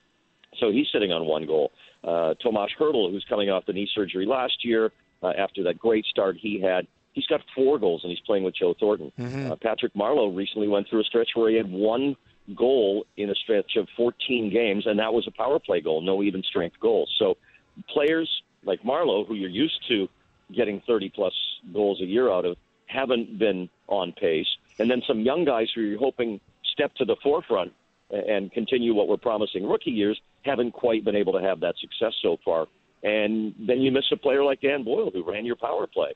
So he's sitting on one goal. Uh, Tomas Hertl, who's coming off the knee surgery last year, uh, after that great start he had, he's got four goals, and he's playing with Joe Thornton. Mm-hmm. Uh, Patrick Marleau recently went through a stretch where he had one goal in a stretch of fourteen games, and that was a power play goal, no even-strength goals. So players like Marleau, who you're used to getting thirty-plus goals a year out of, haven't been on pace. And then some young guys who you're hoping step to the forefront and continue what we're promising rookie years haven't quite been able to have that success so far. And then you miss a player like Dan Boyle, who ran your power play.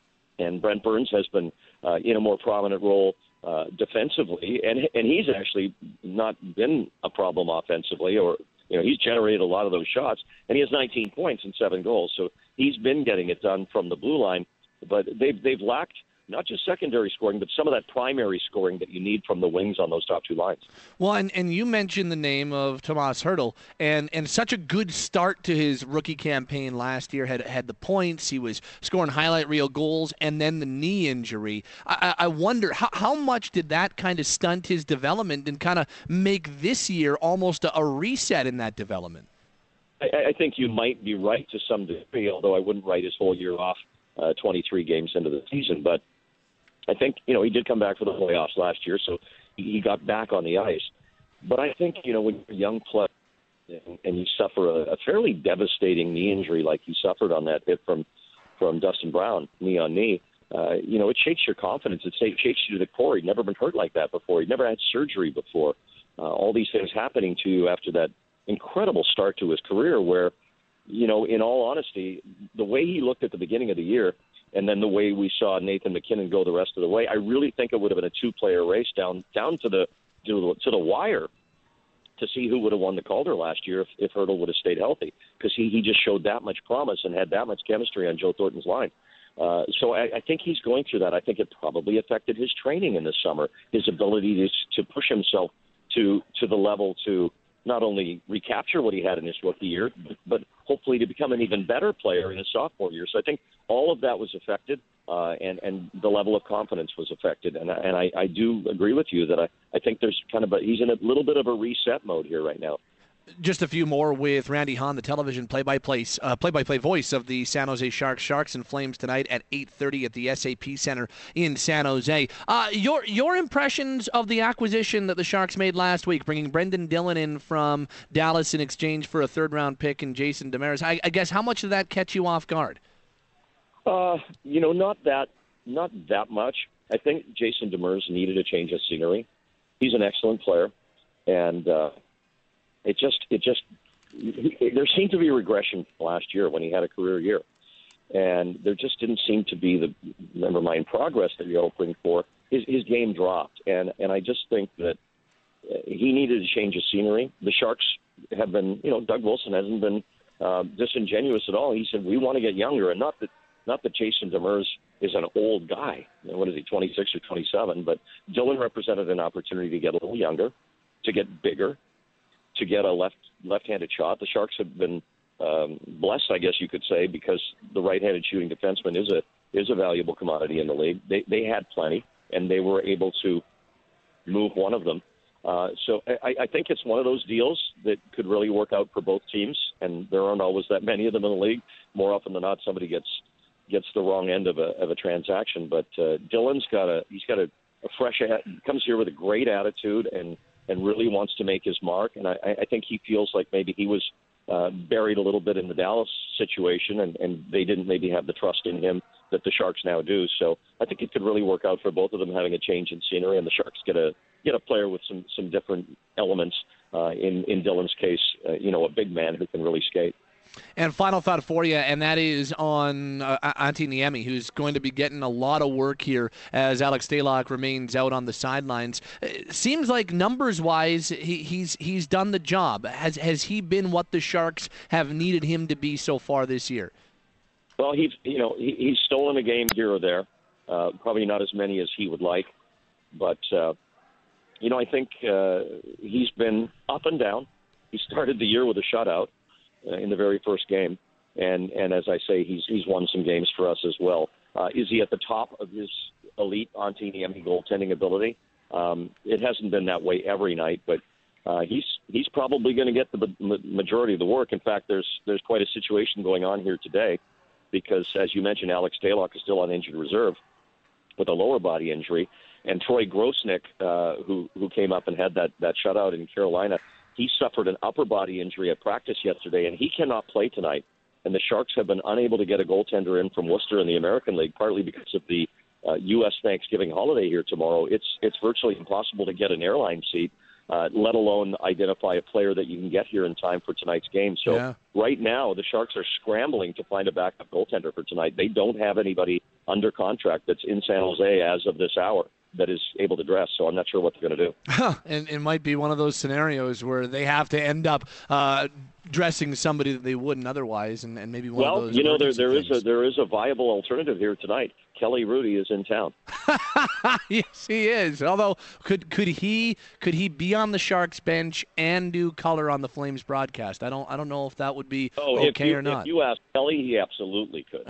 And Brent Burns has been uh, in a more prominent role uh, defensively, and and he's actually not been a problem offensively, or you know he's generated a lot of those shots, and he has nineteen points and seven goals, so he's been getting it done from the blue line. But they've they've lacked not just secondary scoring, but some of that primary scoring that you need from the wings on those top two lines.
Well, and, and you mentioned the name of Tomas Hertl, and, and such a good start to his rookie campaign last year. Had had the points, he was scoring highlight reel goals, and then the knee injury. I, I wonder, how, how much did that kind of stunt his development and kind of make this year almost a, a reset in that development?
I, I think you might be right to some degree, although I wouldn't write his whole year off uh, twenty-three games into the season, but I think, you know, he did come back for the playoffs last year, so he got back on the ice. But I think, you know, when you're a young player and, and you suffer a, a fairly devastating knee injury like he suffered on that hit from, from Dustin Brown, knee on knee, uh, you know, it shakes your confidence. It shakes you to the core. He'd never been hurt like that before. He'd never had surgery before. Uh, all these things happening to you after that incredible start to his career where, you know, in all honesty, the way he looked at the beginning of the year, and then the way we saw Nathan MacKinnon go the rest of the way, I really think it would have been a two-player race down down to the to the, to the wire to see who would have won the Calder last year if, if Hertl would have stayed healthy, because he, he just showed that much promise and had that much chemistry on Joe Thornton's line. Uh, so I, I think he's going through that. I think it probably affected his training in the summer, his ability to, to push himself to to the level to not only recapture what he had in his rookie year, but, but hopefully to become an even better player in his sophomore year. So I think all of that was affected, uh, and, and the level of confidence was affected. And, and I, I do agree with you that I, I think there's kind of a, he's in a little bit of a reset mode here right now.
Just a few more with Randy Hahn, the television play-by-play uh, play-by-play voice of the San Jose Sharks. Sharks and Flames tonight at eight thirty at the S A P Center in San Jose. Uh, your your impressions of the acquisition that the Sharks made last week, bringing Brendan Dillon in from Dallas in exchange for a third-round pick and Jason Demers. I, I guess how much did that catch you off guard?
Uh, you know, not that not that much. I think Jason Demers needed a change of scenery. He's an excellent player, and uh, It just, it just, there seemed to be a regression last year when he had a career year. And there just didn't seem to be the, never mind progress that you're hoping for. His, his game dropped. And, and I just think that he needed a change of scenery. The Sharks have been, you know, Doug Wilson hasn't been uh, disingenuous at all. He said, we want to get younger. And not that, not that Jason Demers is an old guy. You know, what is he, twenty-six or twenty-seven? But Dillon represented an opportunity to get a little younger, to get bigger, to get a left left-handed shot. The Sharks have been um, blessed, I guess you could say, because the right-handed shooting defenseman is a is a valuable commodity in the league. They they had plenty, and they were able to move one of them. Uh, so I, I think it's one of those deals that could really work out for both teams, and there aren't always that many of them in the league. More often than not, somebody gets gets the wrong end of a of a transaction. But uh, Dillon's got a he's got a, a fresh comes here with a great attitude and. and really wants to make his mark. And I, I think he feels like maybe he was uh, buried a little bit in the Dallas situation, and, and they didn't maybe have the trust in him that the Sharks now do. So I think it could really work out for both of them having a change in scenery, and the Sharks get a get a player with some, some different elements. Uh, in, in Dillon's case, uh, you know, a big man who can really skate.
And final thought for you, and that is on uh, Antti Niemi, who's going to be getting a lot of work here as Alex Stalock remains out on the sidelines. It seems like numbers-wise, he, he's he's done the job. Has has he been what the Sharks have needed him to be so far this year?
Well, he's you know he, he's stolen a game here or there, uh, probably not as many as he would like, but uh, you know I think uh, he's been up and down. He started the year with a shutout in the very first game, and and as I say, he's he's won some games for us as well. Uh, is he at the top of his elite Antti Niemi goaltending ability? Um, it hasn't been that way every night, but uh, he's he's probably going to get the majority of the work. In fact, there's there's quite a situation going on here today, because as you mentioned, Alex Stalock is still on injured reserve with a lower body injury, and Troy Grosnick, uh, who who came up and had that that shutout in Carolina. He suffered an upper body injury at practice yesterday, and he cannot play tonight. And the Sharks have been unable to get a goaltender in from Worcester in the American League, partly because of the uh, U S Thanksgiving holiday here tomorrow. It's it's virtually impossible to get an airline seat uh, let alone identify a player that you can get here in time for tonight's game. So
Yeah.
right now, the Sharks are scrambling to find a backup goaltender for tonight. They don't have anybody under contract that's in San Jose as of this hour that is able to dress, so I'm not sure what they're going to do.
And it might be one of those scenarios where they have to end up uh, dressing somebody that they wouldn't otherwise, and, and maybe one
well,
of those.
you know, there there is
things.
a there is a viable alternative here tonight. Kelly Rudy is in town.
Yes, he is. Although, could could he could he be on the Sharks bench and do color on the Flames broadcast? I don't I don't know if that would be
Oh,
okay
if you,
or not.
If you ask Kelly, he absolutely could.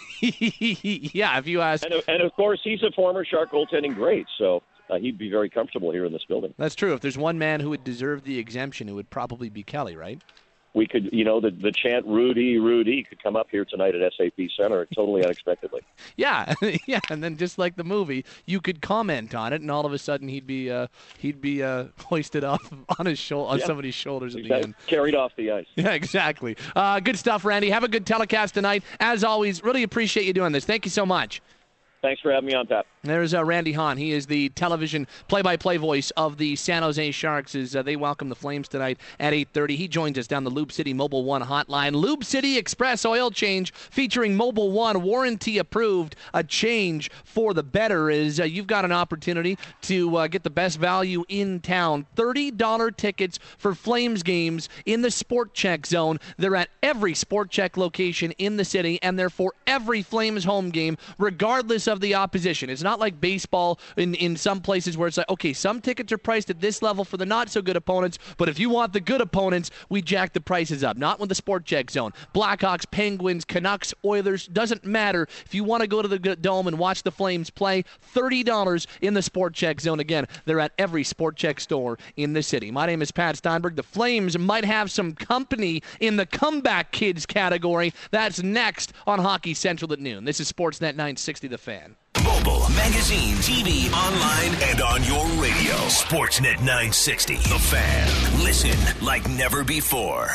Yeah, if you ask.
And, and of course, he's a former Shark goaltending great, so uh, he'd be very comfortable here in this building.
That's true. If there's one man who would deserve the exemption, it would probably be Kelly, right?
We could, you know, the the chant "Rudy, Rudy" could come up here tonight at S A P Center totally unexpectedly.
Yeah, yeah, and then just like the movie, you could comment on it, and all of a sudden he'd be uh, he'd be uh, hoisted up on his shoulder, on
Yeah.
somebody's shoulders at
Exactly.
the end.
Carried off the ice.
Yeah, exactly. Uh, good stuff, Randy. Have a good telecast tonight. As always, really appreciate you doing this. Thank you so much.
Thanks for having me on, Pat.
There's uh, Randy Hahn. He is the television play-by-play voice of the San Jose Sharks as uh, they welcome the Flames tonight at eight thirty. He joins us down the Lube City Mobile One hotline. Lube City Express Oil Change featuring Mobile One, warranty approved. A change for the better is uh, you've got an opportunity to uh, get the best value in town. thirty dollars tickets for Flames games in the Sport Check zone. They're at every Sport Check location in the city, and they're for every Flames home game, regardless of the opposition. It's not like baseball in, in some places where it's like, okay, some tickets are priced at this level for the not-so-good opponents, but if you want the good opponents, we jack the prices up. Not with the Sport Check zone. Blackhawks, Penguins, Canucks, Oilers, doesn't matter. If you want to go to the Dome and watch the Flames play, thirty dollars in the Sport Check zone. Again, they're at every Sport Check store in the city. My name is Pat Steinberg. The Flames might have some company in the comeback kids category. That's next on Hockey Central at noon. This is Sportsnet nine sixty The Fan.
Mobile, magazine, T V, online, and on your radio. Sportsnet nine sixty, The Fan. Listen like never before.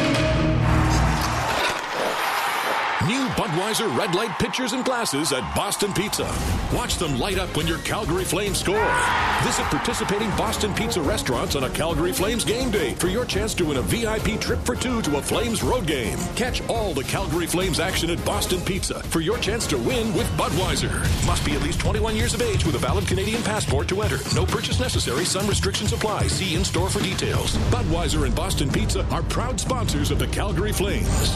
New Budweiser Red Light pitchers and glasses at Boston Pizza. Watch them light up when your Calgary Flames score. Visit participating Boston Pizza restaurants on a Calgary Flames game day for your chance to win a V I P trip for two to a Flames road game. Catch all the Calgary Flames action at Boston Pizza for your chance to win with Budweiser. Must be at least twenty-one years of age with a valid Canadian passport to enter. No purchase necessary. Some restrictions apply. See in-store for details. Budweiser and Boston Pizza are proud sponsors of the Calgary Flames.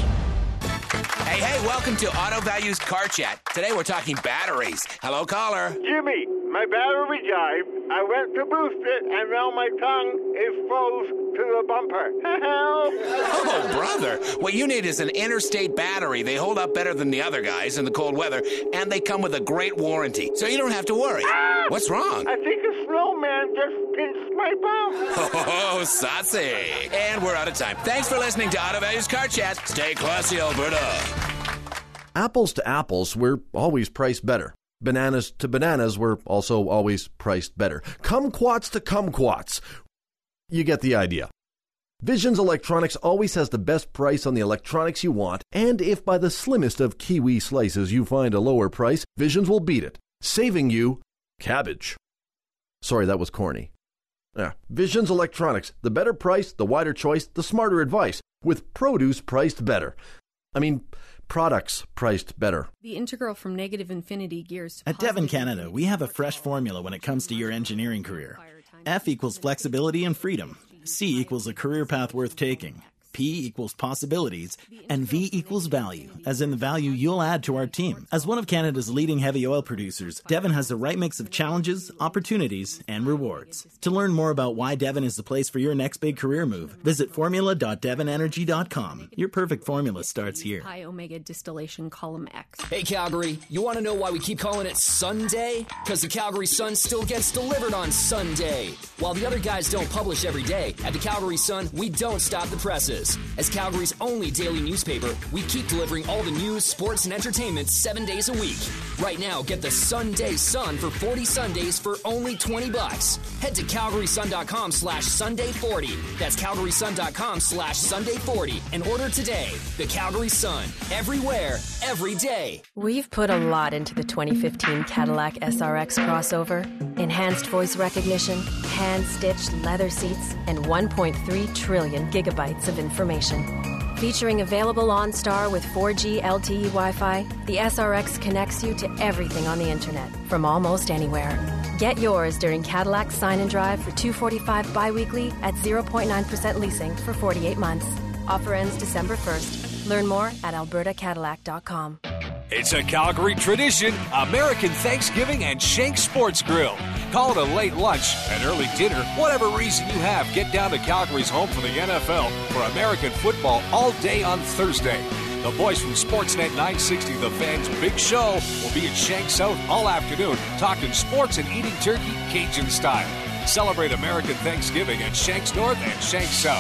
Hey, hey, welcome to Auto Values Car Chat. Today we're talking batteries. Hello, caller.
Jimmy, my battery died. I went to boost it, and now my tongue is froze to the bumper. Help!
Oh, brother. What you need is an interstate battery. They hold up better than the other guys in the cold weather, and they come with a great warranty, so you don't have to worry.
Ah!
What's wrong?
I think a snowman just pinched my bum.
Oh, sassy. And we're out of time. Thanks for listening to Auto Values Car Chat. Stay classy, Alberta.
Apples to apples, we're always priced better. Bananas to bananas, we're also always priced better. Kumquats to kumquats. You get the idea. Visions Electronics always has the best price on the electronics you want, and if by the slimmest of kiwi slices you find a lower price, Visions will beat it, saving you cabbage. Sorry, that was corny. Yeah, Visions Electronics, the better price, the wider choice, the smarter advice, with produce priced better. I mean, products priced better.
The integral from negative infinity gears to
At Devon Canada, we have a fresh formula when it comes to your engineering career. F equals flexibility and freedom. C equals a career path worth taking. P equals possibilities, and V equals value, as in the value you'll add to our team. As one of Canada's leading heavy oil producers, Devon has the right mix of challenges, opportunities, and rewards. To learn more about why Devon is the place for your next big career move, visit formula dot devon energy dot com. Your perfect formula starts here.
Pi omega distillation column X.
Hey Calgary, you want to know why we keep calling it Sunday? Because the Calgary Sun still gets delivered on Sunday. While the other guys don't publish every day, at the Calgary Sun, we don't stop the presses. As Calgary's only daily newspaper, we keep delivering all the news, sports, and entertainment seven days a week. Right now, get the Sunday Sun for forty Sundays for only twenty bucks. Head to calgary sun dot com slash sunday forty. That's calgary sun dot com slash sunday forty and order today. The Calgary Sun. Everywhere, every day.
We've put a lot into the twenty fifteen Cadillac S R X crossover.
enhanced voice recognition, hand-stitched leather seats, and one point three trillion gigabytes of information. Featuring available OnStar with four G L T E Wi-Fi, the S R X connects you to everything on the internet from almost anywhere. Get yours during Cadillac's Sign and Drive for two hundred forty-five dollars biweekly at zero point nine percent leasing for forty-eight months. Offer ends December first. Learn more at alberta cadillac dot com.
It's a Calgary tradition, American Thanksgiving and Shank Sports Grill. Call it a late lunch, an early dinner, whatever reason you have, get down to Calgary's home for the N F L for American football all day on Thursday. The boys from Sportsnet nine sixty, The Fan's big show, will be at Shank South all afternoon, talking sports and eating turkey Cajun style. Celebrate American Thanksgiving at Shanks North and Shanks South.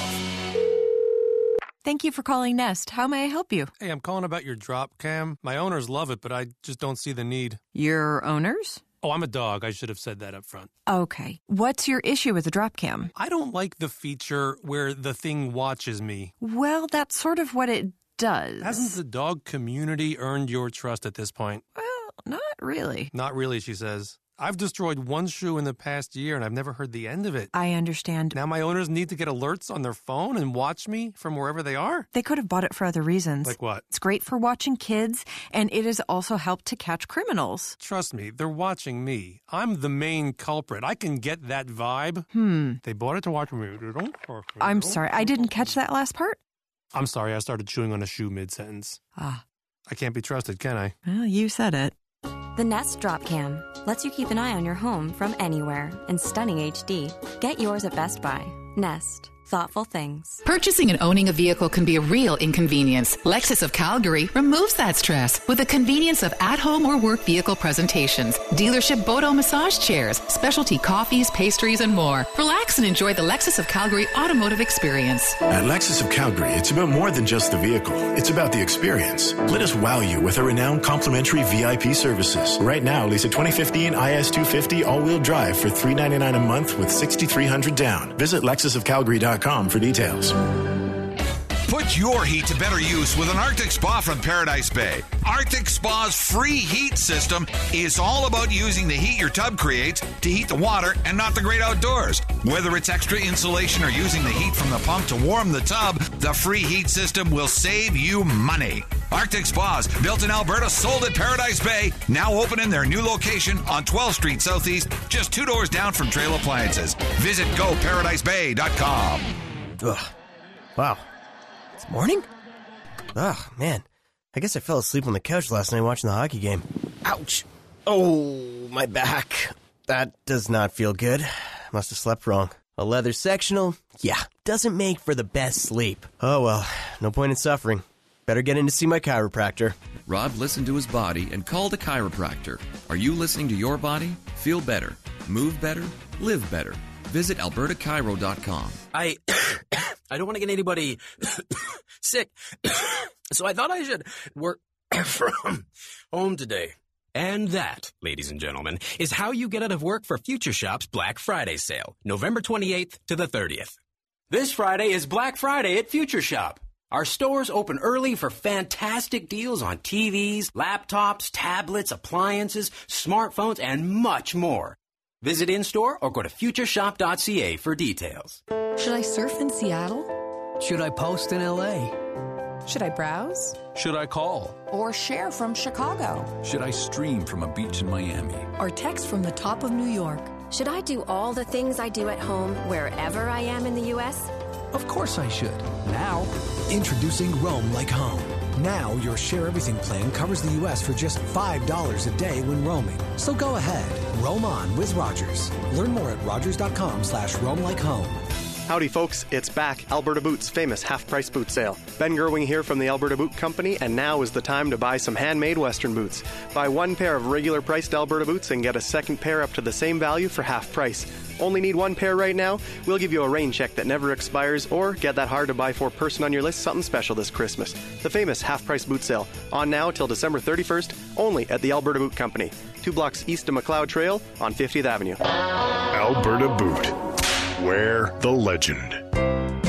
Thank you for calling Nest. How may I help you?
Hey, I'm calling about your drop cam. My owners love it, but I just don't see the need.
Your owners?
Oh, I'm a dog. I should have said that up front.
Okay. What's your issue with the drop cam?
I don't like the feature where the thing watches me.
Well, that's sort of what it does.
Hasn't the dog community earned your trust at this point?
Well, not really.
Not really, she says. I've destroyed one shoe in the past year, and I've never heard the end of it.
I understand.
Now my owners need to get alerts on their phone and watch me from wherever they are?
They could have bought it for other reasons.
Like what?
It's great for watching kids, and it has also helped to catch criminals.
Trust me, they're watching me. I'm the main culprit. I can get that vibe.
Hmm.
They bought it to watch me.
I'm sorry, I didn't catch that last part.
I'm sorry, I started chewing on a shoe mid-sentence.
Ah.
I can't be trusted, can I?
Well, you said it.
The Nest Drop Cam lets you keep an eye on your home from anywhere in stunning H D. Get yours at Best Buy. Nest. Thoughtful things.
Purchasing and owning a vehicle can be a real inconvenience. Lexus of Calgary removes that stress with the convenience of at-home or work vehicle presentations, dealership Bodo massage chairs, specialty coffees, pastries, and more. Relax and enjoy the Lexus of Calgary automotive experience.
At Lexus of Calgary, it's about more than just the vehicle. It's about the experience. Let us wow you with our renowned complimentary V I P services. Right now, lease a twenty fifteen I S two fifty all-wheel drive for three hundred ninety-nine dollars a month with six thousand three hundred dollars down. Visit lexus of calgary dot com for details.
Put your heat to better use with an Arctic Spa from Paradise Bay. Arctic Spa's free heat system is all about using the heat your tub creates to heat the water and not the great outdoors. Whether it's extra insulation or using the heat from the pump to warm the tub, the free heat system will save you money. Arctic Spas, built in Alberta, sold at Paradise Bay, now open in their new location on twelfth Street Southeast, just two doors down from Trail Appliances. Visit go paradise bay dot com.
Ugh. Wow. It's morning? Ugh, man. I guess I fell asleep on the couch last night watching the hockey game. Ouch. Oh, my back. That does not feel good. Must have slept wrong. A leather sectional? Yeah, doesn't make for the best sleep. Oh well, no point in suffering. Better get in to see my chiropractor.
Rod listened to his body and called a chiropractor. Are you listening to your body? Feel better. Move better. Live better. Visit alberta chiro dot com.
I I don't want to get anybody sick, so I thought I should work from home today. And that, ladies and gentlemen, is how you get out of work for Future Shop's Black Friday sale, November twenty-eighth to the thirtieth. This Friday is Black Friday at Future Shop. Our stores open early for fantastic deals on T Vs, laptops, tablets, appliances, smartphones, and much more. Visit in-store or go to future shop dot c a for details.
Should I surf in Seattle?
Should I post in L A?
Should I browse?
Should I call?
Or share from Chicago?
Should I stream from a beach in Miami?
Or text from the top of New York?
Should I do all the things I do at home wherever I am in the U S?
Of course I should. Now, introducing Roam Like Home. Now, your Share Everything plan covers the U S for just five dollars a day when roaming. So go ahead, roam on with Rogers. Learn more at rogers dot com slash roam like home.
Howdy folks, it's back, Alberta Boots' famous half-price boot sale. Ben Gerwing here from the Alberta Boot Company, and now is the time to buy some handmade Western boots. Buy one pair of regular priced Alberta boots and get a second pair up to the same value for half price. Only need one pair right now? We'll give you a rain check that never expires, or get that hard-to-buy-for person on your list something special this Christmas. The famous half-price boot sale, on now till December thirty-first, only at the Alberta Boot Company. Two blocks east of McLeod Trail on fiftieth Avenue.
Alberta Boot. Wear the legend.
Did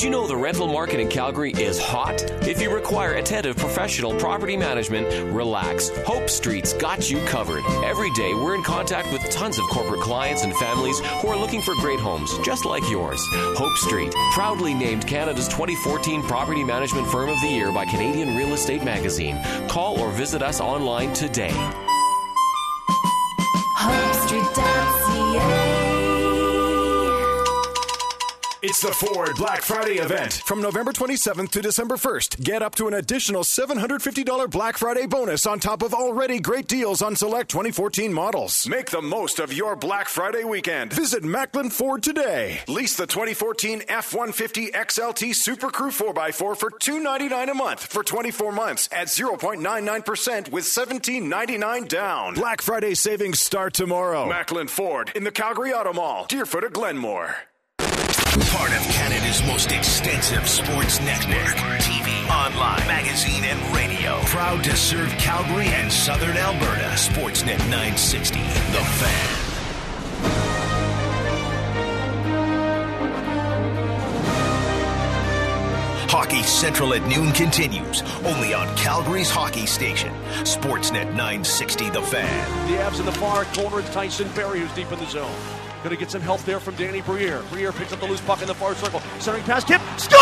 you know the rental market in Calgary is hot? If you require attentive professional property management, relax. Hope Street's got you covered. Every day we're in contact with tons of corporate clients and families who are looking for great homes, just like yours. Hope Street, proudly named Canada's twenty fourteen Property Management Firm of the Year by Canadian Real Estate Magazine. Call or visit us online today.
hope street dot c a
It's the Ford Black Friday event. From November twenty-seventh to December first, get up to an additional seven hundred fifty dollars Black Friday bonus on top of already great deals on select twenty fourteen models. Make the most of your Black Friday weekend. Visit Macklin Ford today. Lease the twenty fourteen F one fifty X L T Super Crew four by four for two hundred ninety-nine dollars a month for twenty-four months at zero point nine nine percent with seventeen ninety-nine down. Black Friday savings start tomorrow. Macklin Ford in the Calgary Auto Mall, Deerfoot or Glenmore.
Part of Canada's most extensive sports network. T V, online, magazine, and radio. Proud to serve Calgary and Southern Alberta. Sportsnet nine sixty, The Fan. Hockey Central at noon continues, only on Calgary's hockey station. Sportsnet nine sixty, The Fan.
The Avs in the far corner, it's Tyson Barrie who's deep in the zone. Going to get some help there from Danny Briere. Briere picks up the loose puck in the far circle. Centering pass, tip, score!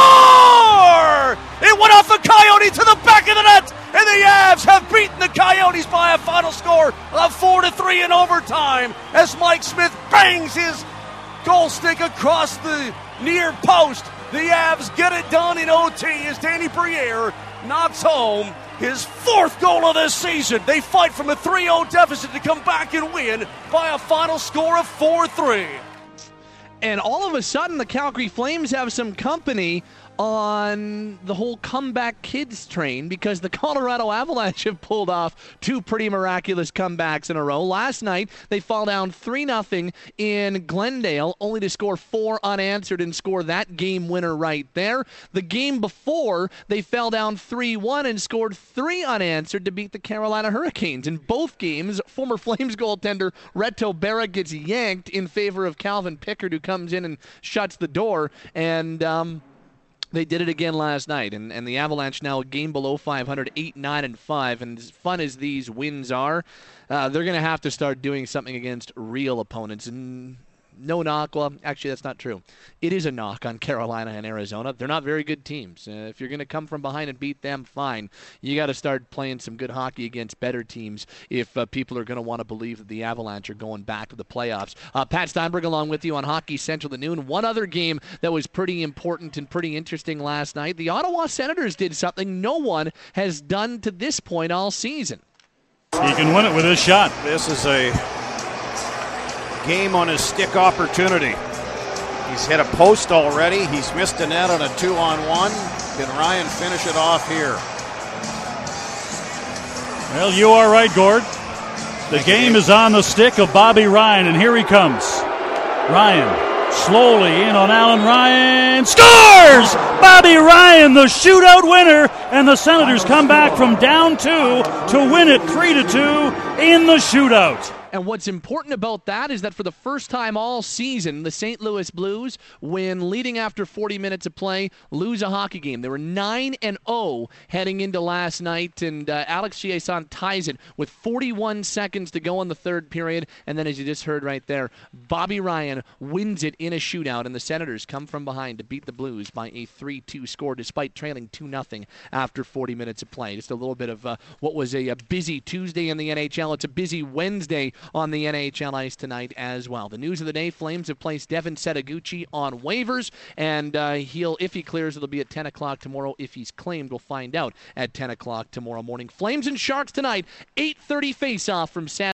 It went off the Coyote to the back of the net, and the Avs have beaten the Coyotes by a final score of four to three in overtime as Mike Smith bangs his goal stick across the near post. The Avs get it done in O T as Danny Briere knocks home his fourth goal of the season. They fight from a three oh deficit to come back and win by a final score of four three.
And all of a sudden, the Calgary Flames have some company on the whole comeback kids train because the Colorado Avalanche have pulled off two pretty miraculous comebacks in a row. Last night, they fall down three nothing in Glendale, only to score four unanswered and score that game winner right there. The game before, they fell down three one and scored three unanswered to beat the Carolina Hurricanes. In both games, former Flames goaltender Reto Berra gets yanked in favor of Calvin Pickard, who comes in and shuts the door. And, um... they did it again last night, and, and the Avalanche now a game below five hundred, eight, nine, and five. And as fun as these wins are, uh, they're going to have to start doing something against real opponents. And no knock. Well, actually, that's not true. It is a knock on Carolina and Arizona. They're not very good teams. Uh, if you're going to come from behind and beat them, fine. You got to start playing some good hockey against better teams if uh, people are going to want to believe that the Avalanche are going back to the playoffs. Uh, Pat Steinberg along with you on Hockey Central at noon. One other game that was pretty important and pretty interesting last night. The Ottawa Senators did something no one has done to this point all season.
He can win it with his shot.
This is a game on his stick opportunity. He's hit a post already. He's missed a net on a two-on-one. Can Ryan finish it off here?
Well, you are right, Gord. The Thank game you. is on the stick of Bobby Ryan, and here he comes. Ryan slowly in on Alan Ryan. Scores! Bobby Ryan, the shootout winner, and the Senators come back from down two to win it three to two in the shootout.
And what's important about that is that for the first time all season, the Saint Louis Blues, when leading after forty minutes of play, lose a hockey game. They were nine and oh heading into last night, and uh, Alex Chiasson ties it with forty-one seconds to go in the third period. And then, as you just heard right there, Bobby Ryan wins it in a shootout, and the Senators come from behind to beat the Blues by a three two score despite trailing two nothing after forty minutes of play. Just a little bit of uh, what was a, a busy Tuesday in the N H L. It's a busy Wednesday on the N H L ice tonight as well. The news of the day, Flames have placed Devin Setaguchi on waivers, and uh, he'll, if he clears, it'll be at ten o'clock tomorrow. If he's claimed, we'll find out at ten o'clock tomorrow morning. Flames and Sharks tonight, eight thirty face-off from San